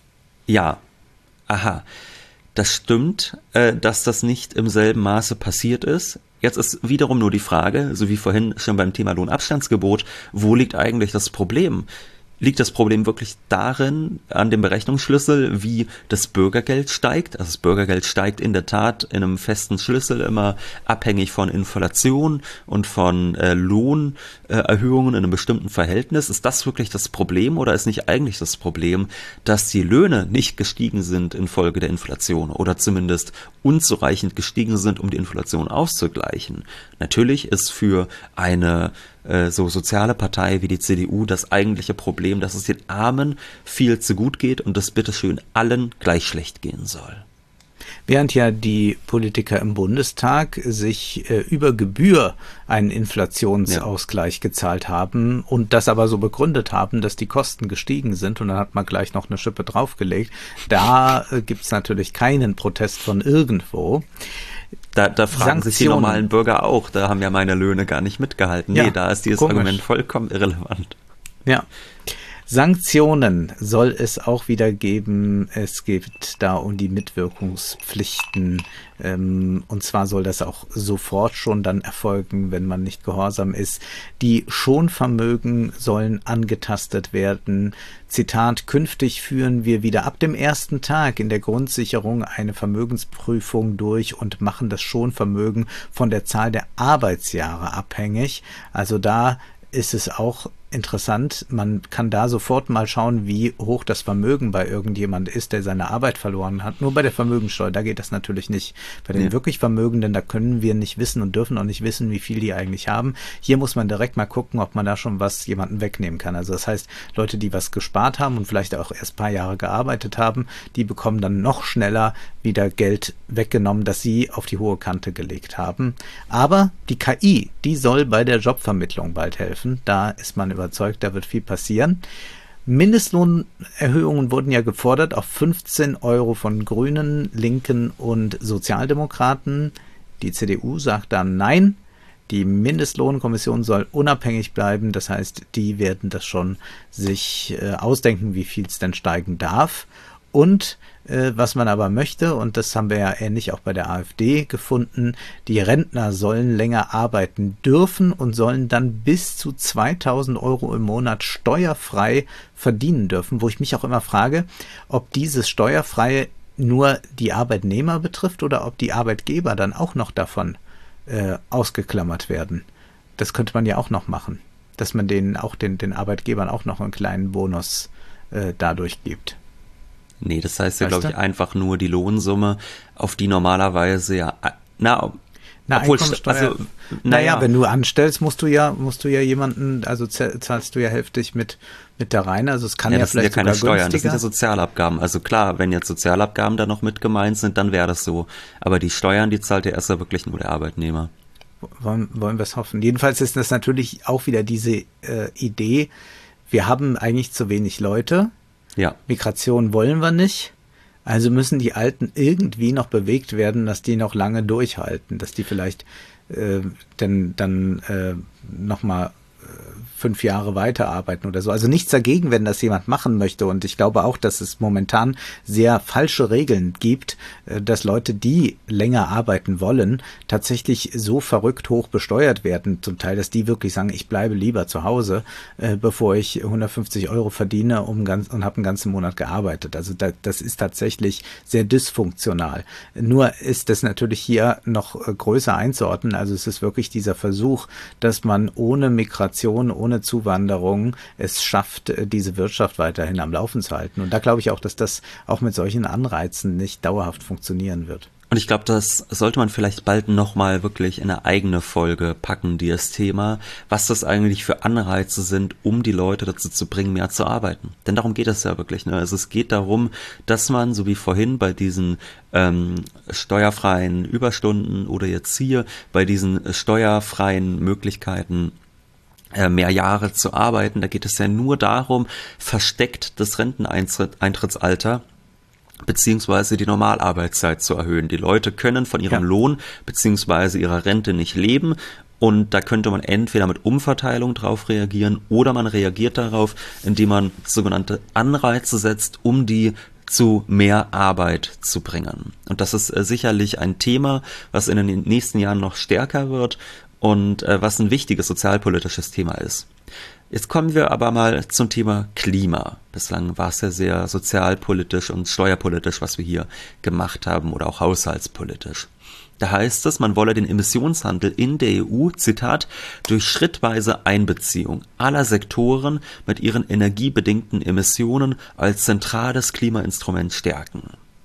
Ja, aha. Das stimmt, äh, dass das nicht im selben Maße passiert ist. Jetzt ist wiederum nur die Frage, so wie vorhin schon beim Thema Lohnabstandsgebot, wo liegt eigentlich das Problem? Liegt das Problem wirklich darin, an dem Berechnungsschlüssel, wie das Bürgergeld steigt? Also das Bürgergeld steigt in der Tat in einem festen Schlüssel immer abhängig von Inflation und von äh, Lohnerhöhungen in einem bestimmten Verhältnis. Ist das wirklich das Problem oder ist nicht eigentlich das Problem, dass die Löhne nicht gestiegen sind infolge der Inflation oder zumindest unzureichend gestiegen sind, um die Inflation auszugleichen? Natürlich ist für eine so soziale Partei wie die C D U das eigentliche Problem, dass es den Armen viel zu gut geht und es bitteschön allen gleich schlecht gehen soll. Während ja die Politiker im Bundestag sich äh, über Gebühr einen Inflationsausgleich ja. gezahlt haben und das aber so begründet haben, dass die Kosten gestiegen sind und dann hat man gleich noch eine Schippe draufgelegt, da äh, gibt es natürlich keinen Protest von irgendwo. Da, da fragen sich die normalen Bürger auch, da haben ja meine Löhne gar nicht mitgehalten. Nee, ja, da ist dieses komisch. Argument vollkommen irrelevant. Ja. Sanktionen soll es auch wieder geben. Es geht da um die Mitwirkungspflichten. Ähm, und zwar soll das auch sofort schon dann erfolgen, wenn man nicht gehorsam ist. Die Schonvermögen sollen angetastet werden. Zitat, künftig führen wir wieder ab dem ersten Tag in der Grundsicherung eine Vermögensprüfung durch und machen das Schonvermögen von der Zahl der Arbeitsjahre abhängig. Also da ist es auch interessant, man kann da sofort mal schauen, wie hoch das Vermögen bei irgendjemand ist, der seine Arbeit verloren hat. Nur bei der Vermögensteuer, da geht das natürlich nicht. Bei den ja. wirklich Vermögenden, da können wir nicht wissen und dürfen auch nicht wissen, wie viel die eigentlich haben. Hier muss man direkt mal gucken, ob man da schon was jemanden wegnehmen kann. Also das heißt, Leute, die was gespart haben und vielleicht auch erst ein paar Jahre gearbeitet haben, die bekommen dann noch schneller wieder Geld weggenommen, das sie auf die hohe Kante gelegt haben. Aber die K I, die soll bei der Jobvermittlung bald helfen. Da ist man überzeugt, da wird viel passieren. Mindestlohnerhöhungen wurden ja gefordert auf fünfzehn Euro von Grünen, Linken und Sozialdemokraten. Die C D U sagt dann nein. Die Mindestlohnkommission soll unabhängig bleiben. Das heißt, die werden das schon sich äh, ausdenken, wie viel es denn steigen darf. Und äh, was man aber möchte, und das haben wir ja ähnlich auch bei der AfD gefunden, die Rentner sollen länger arbeiten dürfen und sollen dann bis zu zweitausend Euro im Monat steuerfrei verdienen dürfen, wo ich mich auch immer frage, ob dieses Steuerfreie nur die Arbeitnehmer betrifft oder ob die Arbeitgeber dann auch noch davon äh, ausgeklammert werden. Das könnte man ja auch noch machen, dass man denen auch den, den Arbeitgebern auch noch einen kleinen Bonus äh, dadurch gibt. Nee, das heißt ja, glaube ich, einfach nur die Lohnsumme, auf die normalerweise ja, na, Na, Obwohl, Einkommensteuer, also, naja, naja, wenn du naja, Einkommensteuer, also, naja, naja. wenn du anstellst, musst du ja, musst du ja jemanden, also zahlst du ja hälftig mit, mit da rein, also es kann Ja, ja das sind ja vielleicht keine sogar Steuern, das sind günstiger. ja Sozialabgaben. Also klar, wenn jetzt Sozialabgaben da noch mit gemeint sind, dann wäre das so. Aber die Steuern, die zahlt ja erst ja wirklich nur der Arbeitnehmer. Wollen, wollen wir es hoffen. Jedenfalls ist das natürlich auch wieder diese äh, Idee, wir haben eigentlich zu wenig Leute, Ja. Migration wollen wir nicht, also müssen die Alten irgendwie noch bewegt werden, dass die noch lange durchhalten, dass die vielleicht äh, dann, dann äh, nochmal fünf Jahre weiterarbeiten oder so. Also nichts dagegen, wenn das jemand machen möchte. Und ich glaube auch, dass es momentan sehr falsche Regeln gibt, dass Leute, die länger arbeiten wollen, tatsächlich so verrückt hoch besteuert werden. Zum Teil, dass die wirklich sagen, ich bleibe lieber zu Hause, äh, bevor ich hundertfünfzig Euro verdiene um ganz, und habe einen ganzen Monat gearbeitet. Also da, das ist tatsächlich sehr dysfunktional. Nur ist es natürlich hier noch äh, größer einzuordnen. Also es ist wirklich dieser Versuch, dass man ohne Migration, ohne Zuwanderung es schafft, diese Wirtschaft weiterhin am Laufen zu halten. Und da glaube ich auch, dass das auch mit solchen Anreizen nicht dauerhaft funktionieren wird. Und ich glaube, das sollte man vielleicht bald nochmal wirklich in eine eigene Folge packen, dieses Thema, was das eigentlich für Anreize sind, um die Leute dazu zu bringen, mehr zu arbeiten. Denn darum geht es ja wirklich. Ne? Also es geht darum, dass man, so wie vorhin bei diesen ähm, steuerfreien Überstunden oder jetzt hier bei diesen steuerfreien Möglichkeiten, mehr Jahre zu arbeiten, da geht es ja nur darum, versteckt das Renteneintrittsalter beziehungsweise die Normalarbeitszeit zu erhöhen. Die Leute können von ihrem Ja. Lohn beziehungsweise ihrer Rente nicht leben und da könnte man entweder mit Umverteilung drauf reagieren oder man reagiert darauf, indem man sogenannte Anreize setzt, um die zu mehr Arbeit zu bringen. Und das ist äh, sicherlich ein Thema, was in den nächsten Jahren noch stärker wird und äh, was ein wichtiges sozialpolitisches Thema ist. Jetzt kommen wir aber mal zum Thema Klima. Bislang war es ja sehr sozialpolitisch und steuerpolitisch, was wir hier gemacht haben oder auch haushaltspolitisch. Da heißt es, man wolle den Emissionshandel in der E U, Zitat, durch schrittweise Einbeziehung aller Sektoren mit ihren energiebedingten Emissionen als zentrales Klimainstrument stärken.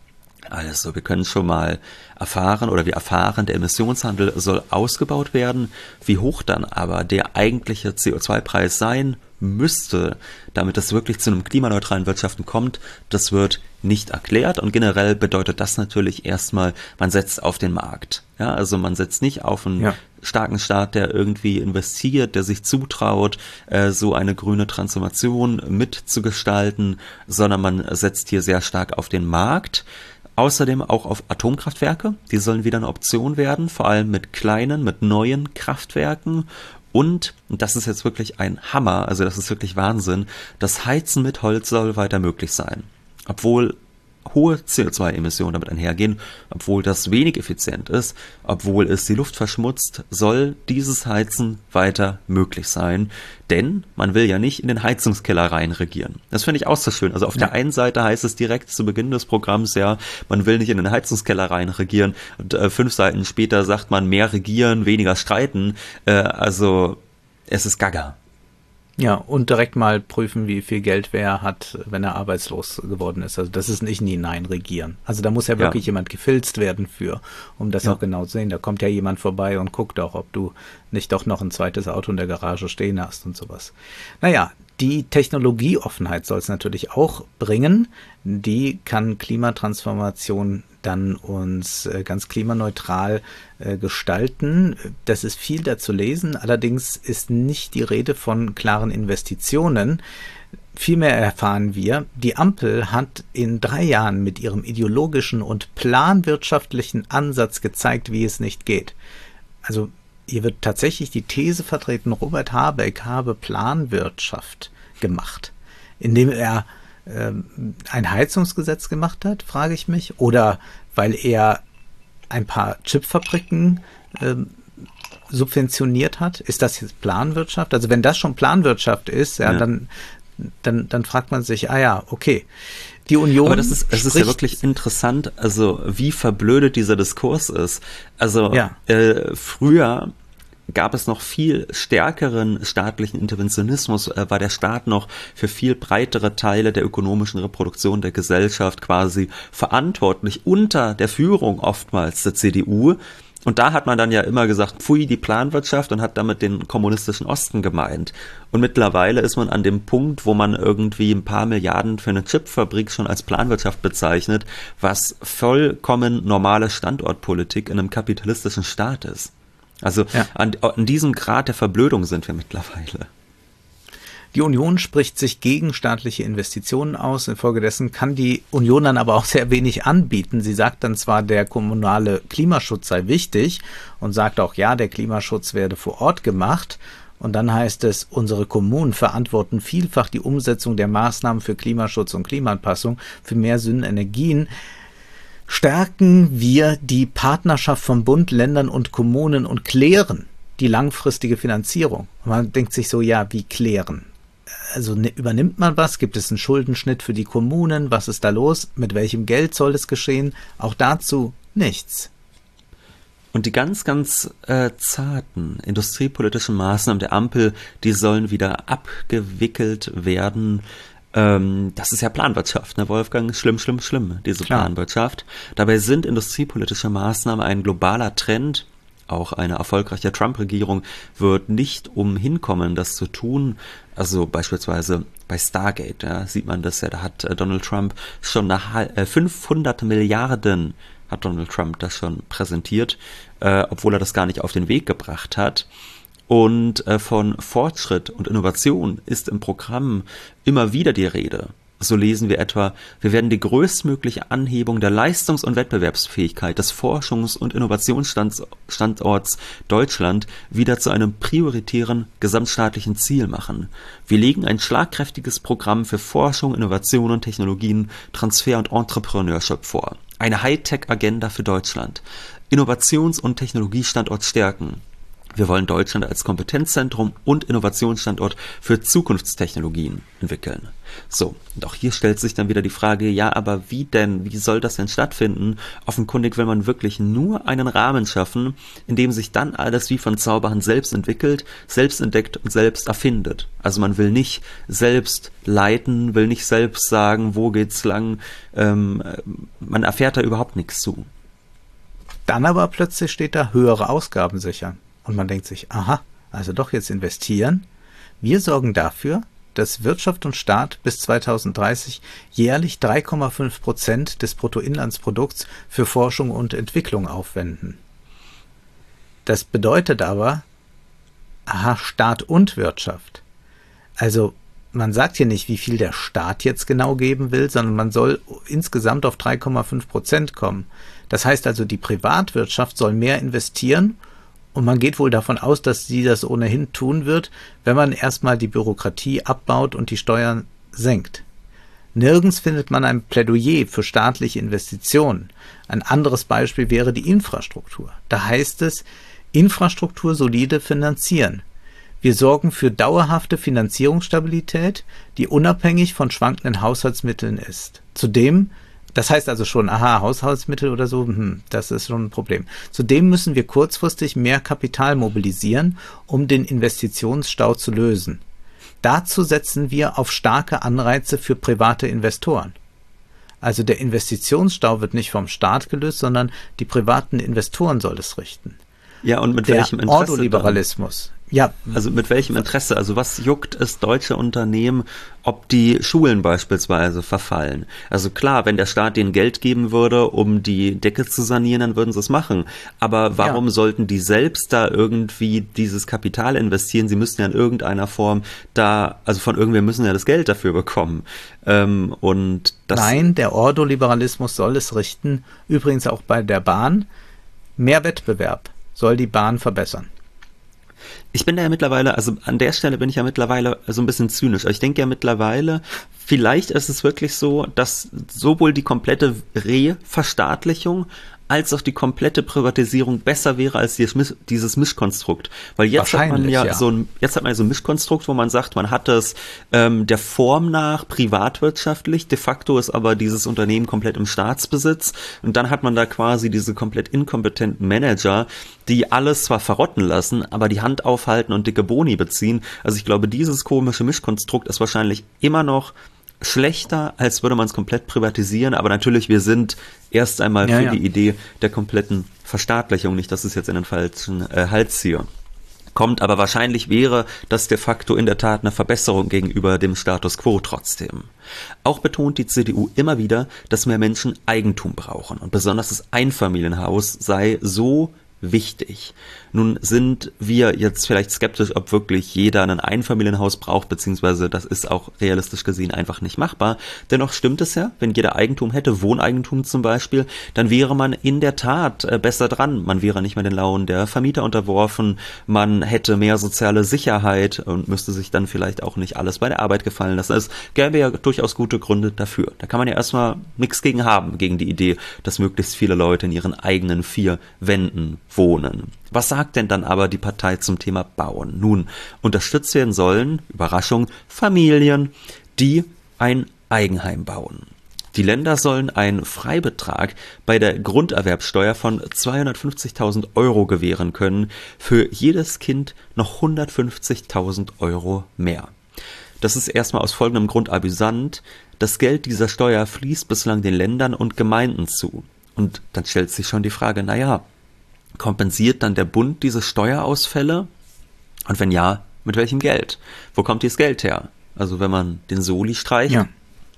Also, wir können schon mal erfahren oder wir erfahren, der Emissionshandel soll ausgebaut werden. Wie hoch dann aber der eigentliche C O zwei Preis sein müsste, damit es wirklich zu einem klimaneutralen Wirtschaften kommt, das wird nicht erklärt und generell bedeutet das natürlich erstmal, man setzt auf den Markt. Ja, also man setzt nicht auf einen ja. starken Staat, der irgendwie investiert, der sich zutraut, äh, so eine grüne Transformation mitzugestalten, sondern man setzt hier sehr stark auf den Markt. Außerdem auch auf Atomkraftwerke, die sollen wieder eine Option werden, vor allem mit kleinen, mit neuen Kraftwerken und, und das ist jetzt wirklich ein Hammer, also das ist wirklich Wahnsinn, das Heizen mit Holz soll weiter möglich sein, obwohl hohe C O zwei Emissionen damit einhergehen, obwohl das wenig effizient ist, obwohl es die Luft verschmutzt, soll dieses Heizen weiter möglich sein, denn man will ja nicht in den Heizungskeller rein regieren. Das finde ich auch so schön. Also auf ja. der einen Seite heißt es direkt zu Beginn des Programms, ja, man will nicht in den Heizungskeller rein regieren und äh, fünf Seiten später sagt man, mehr regieren, weniger streiten. Äh, also es ist gaga. Ja, und direkt mal prüfen, wie viel Geld wer hat, wenn er arbeitslos geworden ist. Also das ist nicht hineinregieren. Also da muss ja wirklich ja. jemand gefilzt werden für, um das ja. auch genau zu sehen. Da kommt ja jemand vorbei und guckt auch, ob du nicht doch noch ein zweites Auto in der Garage stehen hast und sowas. Naja, die Technologieoffenheit soll es natürlich auch bringen. Die kann Klimatransformation dann uns äh, ganz klimaneutral äh, gestalten. Das ist viel dazu lesen, allerdings ist nicht die Rede von klaren Investitionen. Vielmehr erfahren wir, die Ampel hat in drei Jahren mit ihrem ideologischen und planwirtschaftlichen Ansatz gezeigt, wie es nicht geht. Also hier wird tatsächlich die These vertreten, Robert Habeck habe Planwirtschaft gemacht, indem er ein Heizungsgesetz gemacht hat, frage ich mich, oder weil er ein paar Chipfabriken äh, subventioniert hat. Ist das jetzt Planwirtschaft? Also wenn das schon Planwirtschaft ist, ja, ja. Dann, dann, dann fragt man sich, ah ja, okay. Die Union. Aber das ist, es ist ja wirklich interessant, also wie verblödet dieser Diskurs ist. Also ja. äh, früher gab es noch viel stärkeren staatlichen Interventionismus, äh, war der Staat noch für viel breitere Teile der ökonomischen Reproduktion der Gesellschaft quasi verantwortlich, unter der Führung oftmals der C D U. Und da hat man dann ja immer gesagt, pfui, die Planwirtschaft, und hat damit den kommunistischen Osten gemeint. Und mittlerweile ist man an dem Punkt, wo man irgendwie ein paar Milliarden für eine Chipfabrik schon als Planwirtschaft bezeichnet, was vollkommen normale Standortpolitik in einem kapitalistischen Staat ist. Also ja. an, an diesem Grad der Verblödung sind wir mittlerweile. Die Union spricht sich gegen staatliche Investitionen aus. Infolgedessen kann die Union dann aber auch sehr wenig anbieten. Sie sagt dann zwar, der kommunale Klimaschutz sei wichtig und sagt auch, ja, der Klimaschutz werde vor Ort gemacht. Und dann heißt es, unsere Kommunen verantworten vielfach die Umsetzung der Maßnahmen für Klimaschutz und Klimaanpassung für mehr Synergien. Stärken wir die Partnerschaft von Bund, Ländern und Kommunen und klären die langfristige Finanzierung. Man denkt sich so, ja, wie klären? Also ne, übernimmt man was? Gibt es einen Schuldenschnitt für die Kommunen? Was ist da los? Mit welchem Geld soll es geschehen? Auch dazu nichts. Und die ganz, ganz äh, zarten industriepolitischen Maßnahmen der Ampel, die sollen wieder abgewickelt werden. Ähm, das ist ja Planwirtschaft, ne, Wolfgang? Schlimm, schlimm, schlimm, diese Klar. Planwirtschaft. Dabei sind industriepolitische Maßnahmen ein globaler Trend. Auch eine erfolgreiche Trump-Regierung wird nicht umhin kommen, das zu tun. Also beispielsweise bei Stargate, ja, sieht man das ja, da hat äh, Donald Trump schon eine, äh, fünfhundert Milliarden hat Donald Trump das schon präsentiert, äh, obwohl er das gar nicht auf den Weg gebracht hat. Und äh, von Fortschritt und Innovation ist im Programm immer wieder die Rede. So lesen wir etwa, wir werden die größtmögliche Anhebung der Leistungs- und Wettbewerbsfähigkeit des Forschungs- und Innovationsstandorts Deutschland wieder zu einem prioritären gesamtstaatlichen Ziel machen. Wir legen ein schlagkräftiges Programm für Forschung, Innovation und Technologien, Transfer und Entrepreneurship vor. Eine Hightech-Agenda für Deutschland. Innovations- und Technologiestandort stärken. Wir wollen Deutschland als Kompetenzzentrum und Innovationsstandort für Zukunftstechnologien entwickeln. So, und auch hier stellt sich dann wieder die Frage, ja, aber wie denn, wie soll das denn stattfinden? Offenkundig will man wirklich nur einen Rahmen schaffen, in dem sich dann alles wie von Zauberhand selbst entwickelt, selbst entdeckt und selbst erfindet. Also man will nicht selbst leiten, will nicht selbst sagen, wo geht's lang, ähm, man erfährt da überhaupt nichts zu. Dann aber plötzlich steht da höhere Ausgaben sichern. Und man denkt sich, aha, also doch jetzt investieren. Wir sorgen dafür, dass Wirtschaft und Staat bis zweitausenddreißig jährlich drei Komma fünf Prozent des Bruttoinlandsprodukts für Forschung und Entwicklung aufwenden. Das bedeutet aber, aha, Staat und Wirtschaft. Also man sagt hier nicht, wie viel der Staat jetzt genau geben will, sondern man soll insgesamt auf drei Komma fünf Prozent kommen. Das heißt also, die Privatwirtschaft soll mehr investieren. Und man geht wohl davon aus, dass sie das ohnehin tun wird, wenn man erstmal die Bürokratie abbaut und die Steuern senkt. Nirgends findet man ein Plädoyer für staatliche Investitionen. Ein anderes Beispiel wäre die Infrastruktur. Da heißt es, Infrastruktur solide finanzieren. Wir sorgen für dauerhafte Finanzierungsstabilität, die unabhängig von schwankenden Haushaltsmitteln ist. Zudem Das heißt also schon, aha, Haushaltsmittel oder so, hm, das ist schon ein Problem. Zudem müssen wir kurzfristig mehr Kapital mobilisieren, um den Investitionsstau zu lösen. Dazu setzen wir auf starke Anreize für private Investoren. Also der Investitionsstau wird nicht vom Staat gelöst, sondern die privaten Investoren soll es richten. Ja, und mit der welchem Interesse? Ordoliberalismus. Ja. Also mit welchem Interesse? Also was juckt es deutsche Unternehmen, ob die Schulen beispielsweise verfallen? Also klar, wenn der Staat denen Geld geben würde, um die Decke zu sanieren, dann würden sie es machen. Aber warum ja. sollten die selbst da irgendwie dieses Kapital investieren? Sie müssten ja in irgendeiner Form da, also von irgendwer müssen ja das Geld dafür bekommen. Ähm, und das Nein, der Ordoliberalismus soll es richten. Übrigens auch bei der Bahn. Mehr Wettbewerb soll die Bahn verbessern. Ich bin da ja mittlerweile, also an der Stelle bin ich ja mittlerweile so ein bisschen zynisch. Ich denke ja mittlerweile, vielleicht ist es wirklich so, dass sowohl die komplette Reverstaatlichung als auch die komplette Privatisierung besser wäre als dieses Mischkonstrukt. Weil jetzt hat man ja, ja. so ein, jetzt hat man ja so ein Mischkonstrukt, wo man sagt, man hat es ähm, der Form nach privatwirtschaftlich, de facto ist aber dieses Unternehmen komplett im Staatsbesitz und dann hat man da quasi diese komplett inkompetenten Manager, die alles zwar verrotten lassen, aber die Hand aufhalten und dicke Boni beziehen. Also ich glaube, dieses komische Mischkonstrukt ist wahrscheinlich immer noch schlechter, als würde man es komplett privatisieren, aber natürlich, wir sind erst einmal ja, für ja. die Idee der kompletten Verstaatlichung, nicht, dass es jetzt in den falschen äh, Hals ziehe. Kommt, aber wahrscheinlich wäre das de facto in der Tat eine Verbesserung gegenüber dem Status quo trotzdem. Auch betont die C D U immer wieder, dass mehr Menschen Eigentum brauchen und besonders das Einfamilienhaus sei so wichtig. Nun sind wir jetzt vielleicht skeptisch, ob wirklich jeder ein Einfamilienhaus braucht, beziehungsweise das ist auch realistisch gesehen einfach nicht machbar. Dennoch stimmt es ja, wenn jeder Eigentum hätte, Wohneigentum zum Beispiel, dann wäre man in der Tat besser dran. Man wäre nicht mehr den Launen der Vermieter unterworfen, man hätte mehr soziale Sicherheit und müsste sich dann vielleicht auch nicht alles bei der Arbeit gefallen lassen. Es gäbe ja durchaus gute Gründe dafür. Da kann man ja erstmal nichts gegen haben, gegen die Idee, dass möglichst viele Leute in ihren eigenen vier Wänden wohnen. Was sagt denn dann aber die Partei zum Thema Bauen? Nun, unterstützt werden sollen, Überraschung, Familien, die ein Eigenheim bauen. Die Länder sollen einen Freibetrag bei der Grunderwerbsteuer von zweihundertfünfzigtausend Euro gewähren können, für jedes Kind noch hundertfünfzigtausend Euro mehr. Das ist erstmal aus folgendem Grund amüsant. Das Geld dieser Steuer fließt bislang den Ländern und Gemeinden zu. Und dann stellt sich schon die Frage, naja, kompensiert dann der Bund diese Steuerausfälle? Und wenn ja, mit welchem Geld? Wo kommt dieses Geld her? Also wenn man den Soli streicht ja.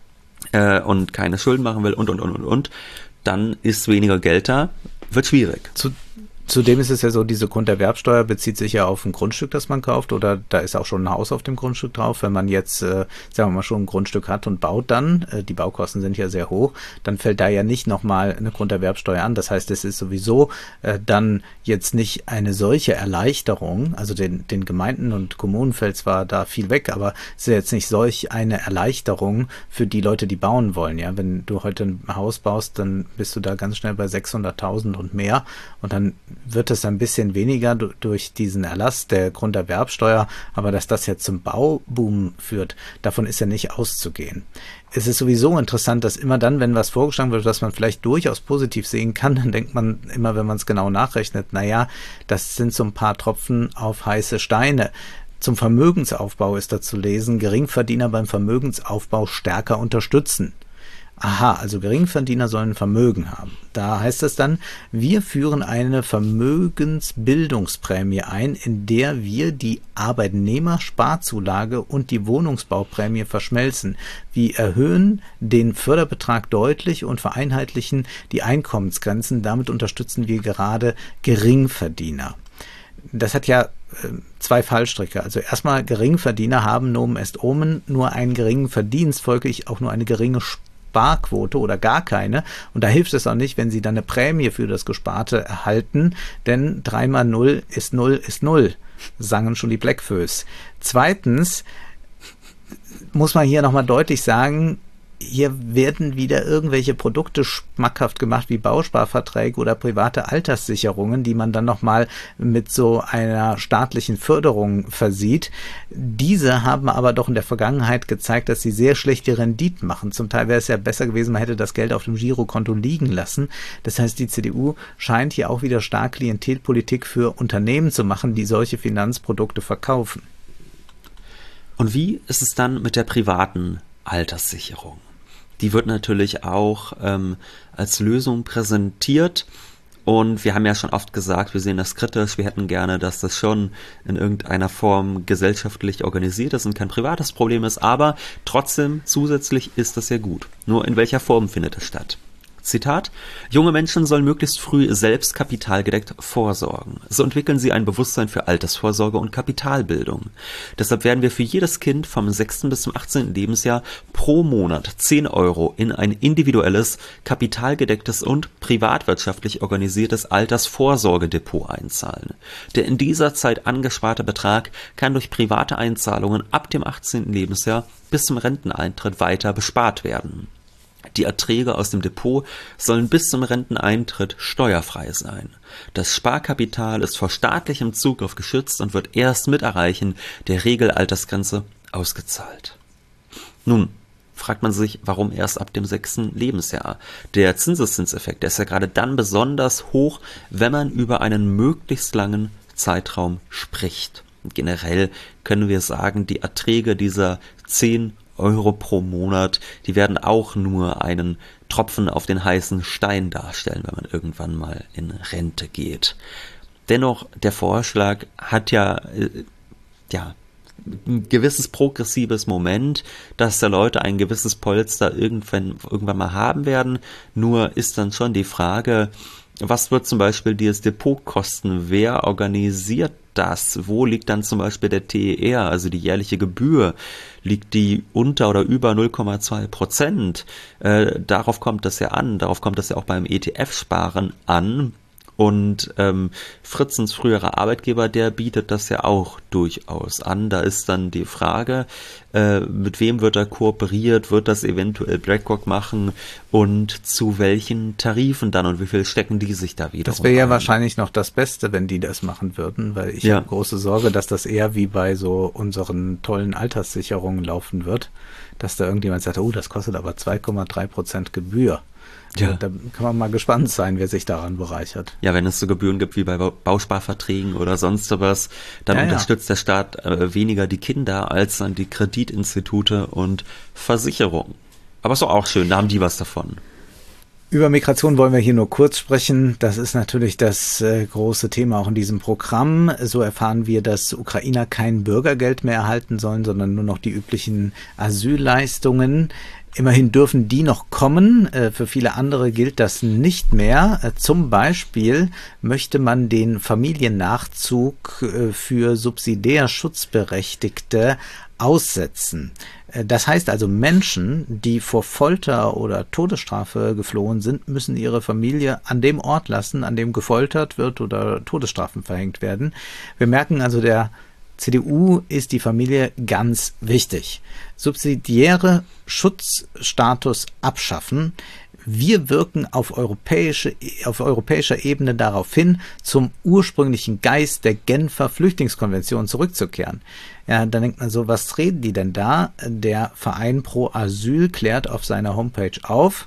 äh, und keine Schulden machen will und, und, und, und, und, dann ist weniger Geld da, wird schwierig. Zu Zudem ist es ja so, diese Grunderwerbsteuer bezieht sich ja auf ein Grundstück, das man kauft, oder da ist auch schon ein Haus auf dem Grundstück drauf. Wenn man jetzt, äh, sagen wir mal, schon ein Grundstück hat und baut dann, äh, die Baukosten sind ja sehr hoch, dann fällt da ja nicht nochmal eine Grunderwerbsteuer an. Das heißt, es ist sowieso äh, dann jetzt nicht eine solche Erleichterung, also den, den Gemeinden und Kommunen fällt zwar da viel weg, aber es ist jetzt nicht solch eine Erleichterung für die Leute, die bauen wollen. Ja, wenn du heute ein Haus baust, dann bist du da ganz schnell bei sechshunderttausend und mehr und dann wird es ein bisschen weniger durch diesen Erlass der Grunderwerbsteuer, aber dass das jetzt zum Bauboom führt, davon ist ja nicht auszugehen. Es ist sowieso interessant, dass immer dann, wenn was vorgeschlagen wird, was man vielleicht durchaus positiv sehen kann, dann denkt man immer, wenn man es genau nachrechnet, naja, das sind so ein paar Tropfen auf heiße Steine. Zum Vermögensaufbau ist da zu lesen, Geringverdiener beim Vermögensaufbau stärker unterstützen. Aha, also Geringverdiener sollen Vermögen haben. Da heißt es dann, wir führen eine Vermögensbildungsprämie ein, in der wir die Arbeitnehmersparzulage und die Wohnungsbauprämie verschmelzen. Wir erhöhen den Förderbetrag deutlich und vereinheitlichen die Einkommensgrenzen. Damit unterstützen wir gerade Geringverdiener. Das hat ja zwei Fallstricke. Also erstmal, Geringverdiener haben nomen est omen nur einen geringen Verdienst, folglich auch nur eine geringe Sparquote oder gar keine. Und da hilft es auch nicht, wenn sie dann eine Prämie für das Gesparte erhalten, denn drei mal null ist null ist null, sangen schon die Blackfoes. Zweitens muss man hier nochmal deutlich sagen, hier werden wieder irgendwelche Produkte schmackhaft gemacht, wie Bausparverträge oder private Alterssicherungen, die man dann nochmal mit so einer staatlichen Förderung versieht. Diese haben aber doch in der Vergangenheit gezeigt, dass sie sehr schlechte Renditen machen. Zum Teil wäre es ja besser gewesen, man hätte das Geld auf dem Girokonto liegen lassen. Das heißt, die C D U scheint hier auch wieder stark Klientelpolitik für Unternehmen zu machen, die solche Finanzprodukte verkaufen. Und wie ist es dann mit der privaten Alterssicherung? Die wird natürlich auch ähm, als Lösung präsentiert und wir haben ja schon oft gesagt, wir sehen das kritisch, wir hätten gerne, dass das schon in irgendeiner Form gesellschaftlich organisiert ist und kein privates Problem ist, aber trotzdem zusätzlich ist das ja gut. Nur in welcher Form findet es statt? Zitat: Junge Menschen sollen möglichst früh selbst kapitalgedeckt vorsorgen. So entwickeln sie ein Bewusstsein für Altersvorsorge und Kapitalbildung. Deshalb werden wir für jedes Kind vom sechsten bis zum achtzehnten Lebensjahr pro Monat zehn Euro in ein individuelles, kapitalgedecktes und privatwirtschaftlich organisiertes Altersvorsorgedepot einzahlen. Der in dieser Zeit angesparte Betrag kann durch private Einzahlungen ab dem achtzehnten Lebensjahr bis zum Renteneintritt weiter bespart werden. Die Erträge aus dem Depot sollen bis zum Renteneintritt steuerfrei sein. Das Sparkapital ist vor staatlichem Zugriff geschützt und wird erst mit Erreichen der Regelaltersgrenze ausgezahlt. Nun fragt man sich, warum erst ab dem sechsten Lebensjahr? Der Zinseszinseffekt, der ist ja gerade dann besonders hoch, wenn man über einen möglichst langen Zeitraum spricht. Generell können wir sagen, die Erträge dieser zehn Euro pro Monat, die werden auch nur einen Tropfen auf den heißen Stein darstellen, wenn man irgendwann mal in Rente geht. Dennoch, der Vorschlag hat ja, äh, ja, ein gewisses progressives Moment, dass da Leute ein gewisses Polster irgendwann, irgendwann mal haben werden. Nur ist dann schon die Frage, was wird zum Beispiel dieses Depot kosten? Wer organisiert das? Wo liegt dann zum Beispiel der T E R, also die jährliche Gebühr? Liegt die unter oder über null Komma zwei Prozent? Äh, darauf kommt das ja an. Darauf kommt das ja auch beim E T F-Sparen an. Und ähm, Fritzens früherer Arbeitgeber, der bietet das ja auch durchaus an. Da ist dann die Frage, äh, mit wem wird er kooperiert, wird das eventuell BlackRock machen und zu welchen Tarifen dann und wie viel stecken die sich da wieder? Das wäre ja wahrscheinlich noch das Beste, wenn die das machen würden, weil ich ja. habe große Sorge, dass das eher wie bei so unseren tollen Alterssicherungen laufen wird, dass da irgendjemand sagt, oh, das kostet aber zwei Komma drei Prozent Gebühr. Ja. Da kann man mal gespannt sein, wer sich daran bereichert. Ja, wenn es so Gebühren gibt wie bei Bausparverträgen oder sonst was, dann ja, unterstützt ja. der Staat äh, weniger die Kinder als dann die Kreditinstitute und Versicherungen. Aber ist doch auch schön, da haben die was davon. Über Migration wollen wir hier nur kurz sprechen. Das ist natürlich das äh, große Thema auch in diesem Programm. So erfahren wir, dass Ukrainer kein Bürgergeld mehr erhalten sollen, sondern nur noch die üblichen Asylleistungen. Immerhin dürfen die noch kommen. Für viele andere gilt das nicht mehr. Zum Beispiel möchte man den Familiennachzug für subsidiär Schutzberechtigte aussetzen. Das heißt also, Menschen, die vor Folter oder Todesstrafe geflohen sind, müssen ihre Familie an dem Ort lassen, an dem gefoltert wird oder Todesstrafen verhängt werden. Wir merken also, der C D U ist die Familie ganz wichtig. Subsidiäre Schutzstatus abschaffen. Wir wirken auf europäische, auf europäischer Ebene darauf hin, zum ursprünglichen Geist der Genfer Flüchtlingskonvention zurückzukehren. Ja, dann denkt man so, was reden die denn da? Der Verein Pro Asyl klärt auf seiner Homepage auf: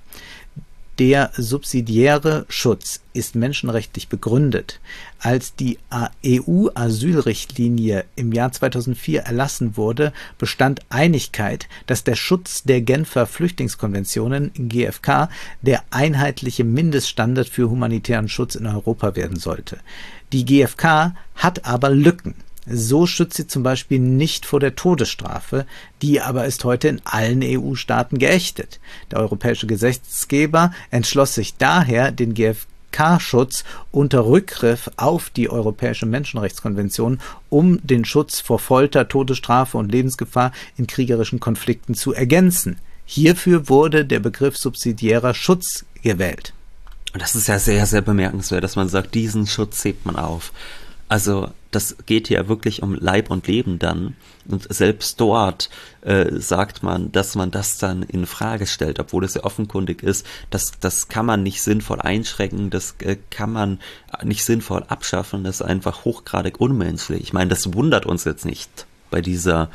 Der subsidiäre Schutz ist menschenrechtlich begründet. Als die E U-Asylrichtlinie im Jahr zweitausendvier erlassen wurde, bestand Einigkeit, dass der Schutz der Genfer Flüchtlingskonventionen G F K der einheitliche Mindeststandard für humanitären Schutz in Europa werden sollte. Die G F K hat aber Lücken. So schützt sie zum Beispiel nicht vor der Todesstrafe, die aber ist heute in allen E U-Staaten geächtet. Der europäische Gesetzgeber entschloss sich daher, den G F K-Schutz unter Rückgriff auf die Europäische Menschenrechtskonvention, um den Schutz vor Folter, Todesstrafe und Lebensgefahr in kriegerischen Konflikten zu ergänzen. Hierfür wurde der Begriff subsidiärer Schutz gewählt. Und das ist ja sehr, sehr bemerkenswert, dass man sagt, diesen Schutz hebt man auf. Also das geht hier wirklich um Leib und Leben dann. Und selbst dort äh, sagt man, dass man das dann in Frage stellt, obwohl es ja offenkundig ist, dass das kann man nicht sinnvoll einschränken, das äh, kann man nicht sinnvoll abschaffen, das ist einfach hochgradig unmenschlich. Ich meine, das wundert uns jetzt nicht bei dieser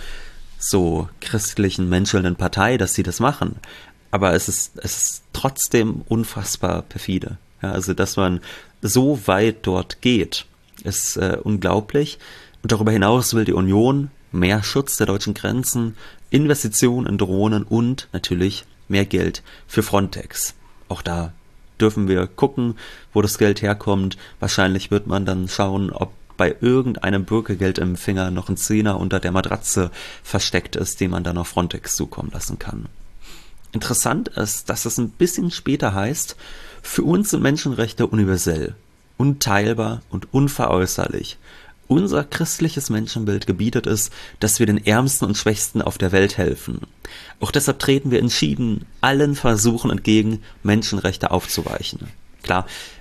so christlichen, menschelnden Partei, dass sie das machen. Aber es ist, es ist trotzdem unfassbar perfide. Ja, also dass man so weit dort geht, ist äh, unglaublich. Und darüber hinaus will die Union mehr Schutz der deutschen Grenzen, Investitionen in Drohnen und natürlich mehr Geld für Frontex. Auch da dürfen wir gucken, wo das Geld herkommt. Wahrscheinlich wird man dann schauen, ob bei irgendeinem Bürgergeldempfänger noch ein Zehner unter der Matratze versteckt ist, den man dann auf Frontex zukommen lassen kann. Interessant ist, dass es ein bisschen später heißt, für uns sind Menschenrechte universell, unteilbar und unveräußerlich. Unser christliches Menschenbild gebietet es, dass wir den Ärmsten und Schwächsten auf der Welt helfen. Auch deshalb treten wir entschieden allen Versuchen entgegen, Menschenrechte aufzuweichen. Klar,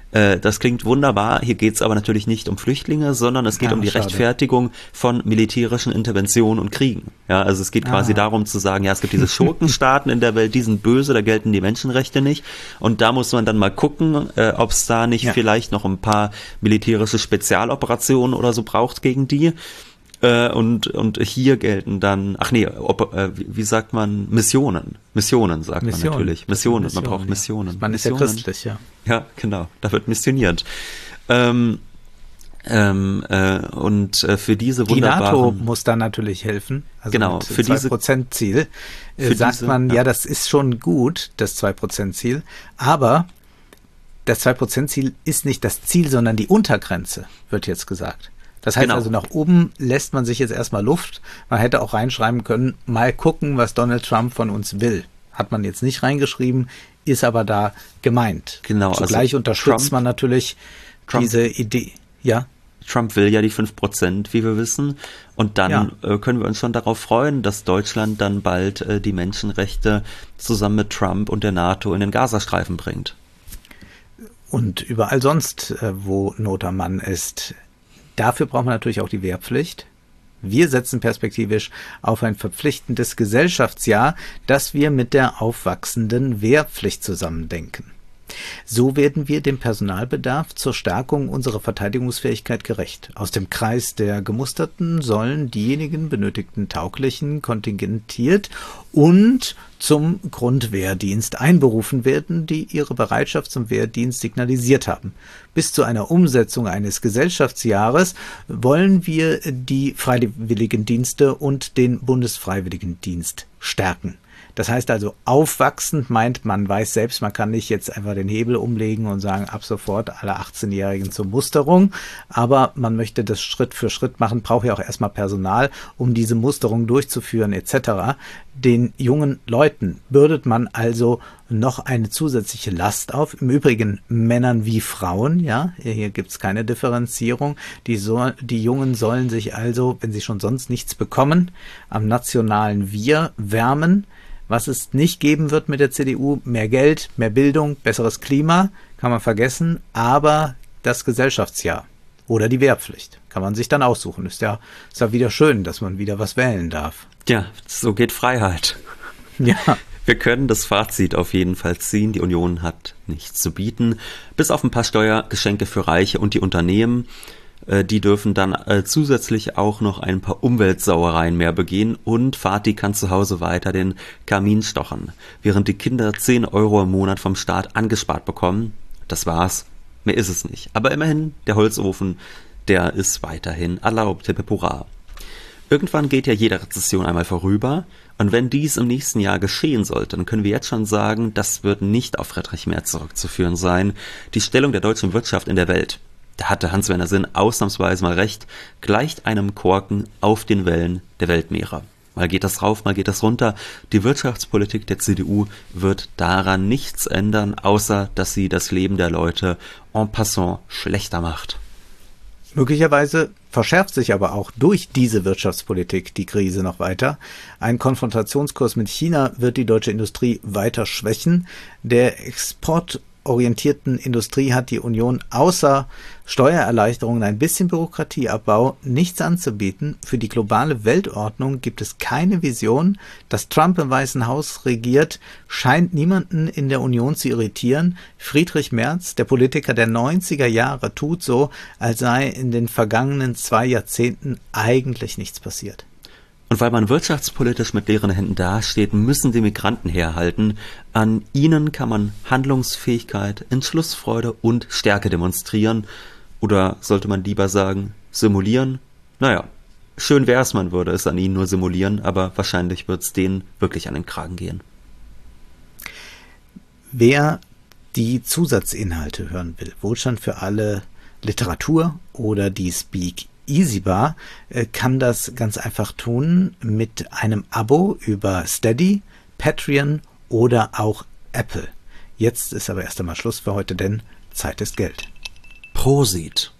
Äh, das klingt wunderbar, hier geht es aber natürlich nicht um Flüchtlinge, sondern es geht ja, um die schade. Rechtfertigung von militärischen Interventionen und Kriegen. Ja, also es geht quasi ah. darum zu sagen, ja, es gibt diese Schurkenstaaten in der Welt, die sind böse, da gelten die Menschenrechte nicht. Und da muss man dann mal gucken, äh, ob es da nicht ja. vielleicht noch ein paar militärische Spezialoperationen oder so braucht gegen die. Äh, und und hier gelten dann, ach nee, ob, äh, wie, wie sagt man, Missionen. Missionen sagt Mission. man natürlich. Missionen, Mission, man braucht ja. Missionen. Man ist Missionen. ja christlich, ja. Ja, genau, da wird missioniert. Ähm, ähm, äh, und äh, für diese Die wunderbaren... NATO muss da natürlich helfen. Also genau, mit für zwei diese Prozent Ziel äh, für sagt diese, man, ja. ja, das ist schon gut, das zwei Prozent Ziel, aber das zwei Prozent Ziel ist nicht das Ziel, sondern die Untergrenze, wird jetzt gesagt. Das heißt genau. also, nach oben lässt man sich jetzt erstmal Luft. Man hätte auch reinschreiben können, mal gucken, was Donald Trump von uns will. Hat man jetzt nicht reingeschrieben, ist aber da gemeint. Genau, Zugleich also unterstützt Trump, man natürlich Trump, diese Idee. Ja. Trump will ja die fünf Prozent, wie wir wissen. Und dann ja. äh, können wir uns schon darauf freuen, dass Deutschland dann bald äh, die Menschenrechte zusammen mit Trump und der NATO in den Gazastreifen bringt. Und überall sonst, äh, wo Not am Mann ist. Dafür braucht man natürlich auch die Wehrpflicht. Wir setzen perspektivisch auf ein verpflichtendes Gesellschaftsjahr, das wir mit der aufwachsenden Wehrpflicht zusammendenken. So werden wir dem Personalbedarf zur Stärkung unserer Verteidigungsfähigkeit gerecht. Aus dem Kreis der Gemusterten sollen diejenigen benötigten Tauglichen kontingentiert und zum Grundwehrdienst einberufen werden, die ihre Bereitschaft zum Wehrdienst signalisiert haben. Bis zu einer Umsetzung eines Gesellschaftsjahres wollen wir die Freiwilligendienste und den Bundesfreiwilligendienst stärken. Das heißt also, aufwachsend meint, man weiß selbst, man kann nicht jetzt einfach den Hebel umlegen und sagen, ab sofort alle achtzehnjährigen zur Musterung, aber man möchte das Schritt für Schritt machen, braucht ja auch erstmal Personal, um diese Musterung durchzuführen et cetera. Den jungen Leuten bürdet man also noch eine zusätzliche Last auf, im Übrigen Männern wie Frauen, ja, hier gibt es keine Differenzierung, die, so, die Jungen sollen sich also, wenn sie schon sonst nichts bekommen, am nationalen Wir wärmen. Was es nicht geben wird mit der C D U, mehr Geld, mehr Bildung, besseres Klima, kann man vergessen, aber das Gesellschaftsjahr oder die Wehrpflicht kann man sich dann aussuchen. Ist ja, ist ja wieder schön, dass man wieder was wählen darf. Ja, so geht Freiheit. Ja. Wir können das Fazit auf jeden Fall ziehen, die Union hat nichts zu bieten, bis auf ein paar Steuergeschenke für Reiche und die Unternehmen. Die dürfen dann äh, zusätzlich auch noch ein paar Umweltsauereien mehr begehen und Fatih kann zu Hause weiter den Kamin stochern, während die Kinder zehn Euro im Monat vom Staat angespart bekommen. Das war's. Mehr ist es nicht. Aber immerhin, der Holzofen, der ist weiterhin erlaubt, hip hurra. Irgendwann geht ja jede Rezession einmal vorüber und wenn dies im nächsten Jahr geschehen sollte, dann können wir jetzt schon sagen, das wird nicht auf Friedrich Merz zurückzuführen sein. Die Stellung der deutschen Wirtschaft in der Welt, da hatte Hans-Werner Sinn ausnahmsweise mal recht, gleicht einem Korken auf den Wellen der Weltmeere. Mal geht das rauf, mal geht das runter. Die Wirtschaftspolitik der C D U wird daran nichts ändern, außer dass sie das Leben der Leute en passant schlechter macht. Möglicherweise verschärft sich aber auch durch diese Wirtschaftspolitik die Krise noch weiter. Ein Konfrontationskurs mit China wird die deutsche Industrie weiter schwächen. Der Export orientierten Industrie hat die Union außer Steuererleichterungen, ein bisschen Bürokratieabbau nichts anzubieten. Für die globale Weltordnung gibt es keine Vision. Dass Trump im Weißen Haus regiert, scheint niemanden in der Union zu irritieren. Friedrich Merz, der Politiker der neunziger Jahre, tut so, als sei in den vergangenen zwei Jahrzehnten eigentlich nichts passiert. Und weil man wirtschaftspolitisch mit leeren Händen dasteht, müssen die Migranten herhalten. An ihnen kann man Handlungsfähigkeit, Entschlussfreude und Stärke demonstrieren. Oder sollte man lieber sagen, simulieren? Naja, schön wär's, man würde es an ihnen nur simulieren, aber wahrscheinlich wird's denen wirklich an den Kragen gehen. Wer die Zusatzinhalte hören will, Wohlstand für alle Literatur oder die Speak Easy Bar, kann das ganz einfach tun mit einem Abo über Steady, Patreon oder auch Apple. Jetzt ist aber erst einmal Schluss für heute, denn Zeit ist Geld. Prosit.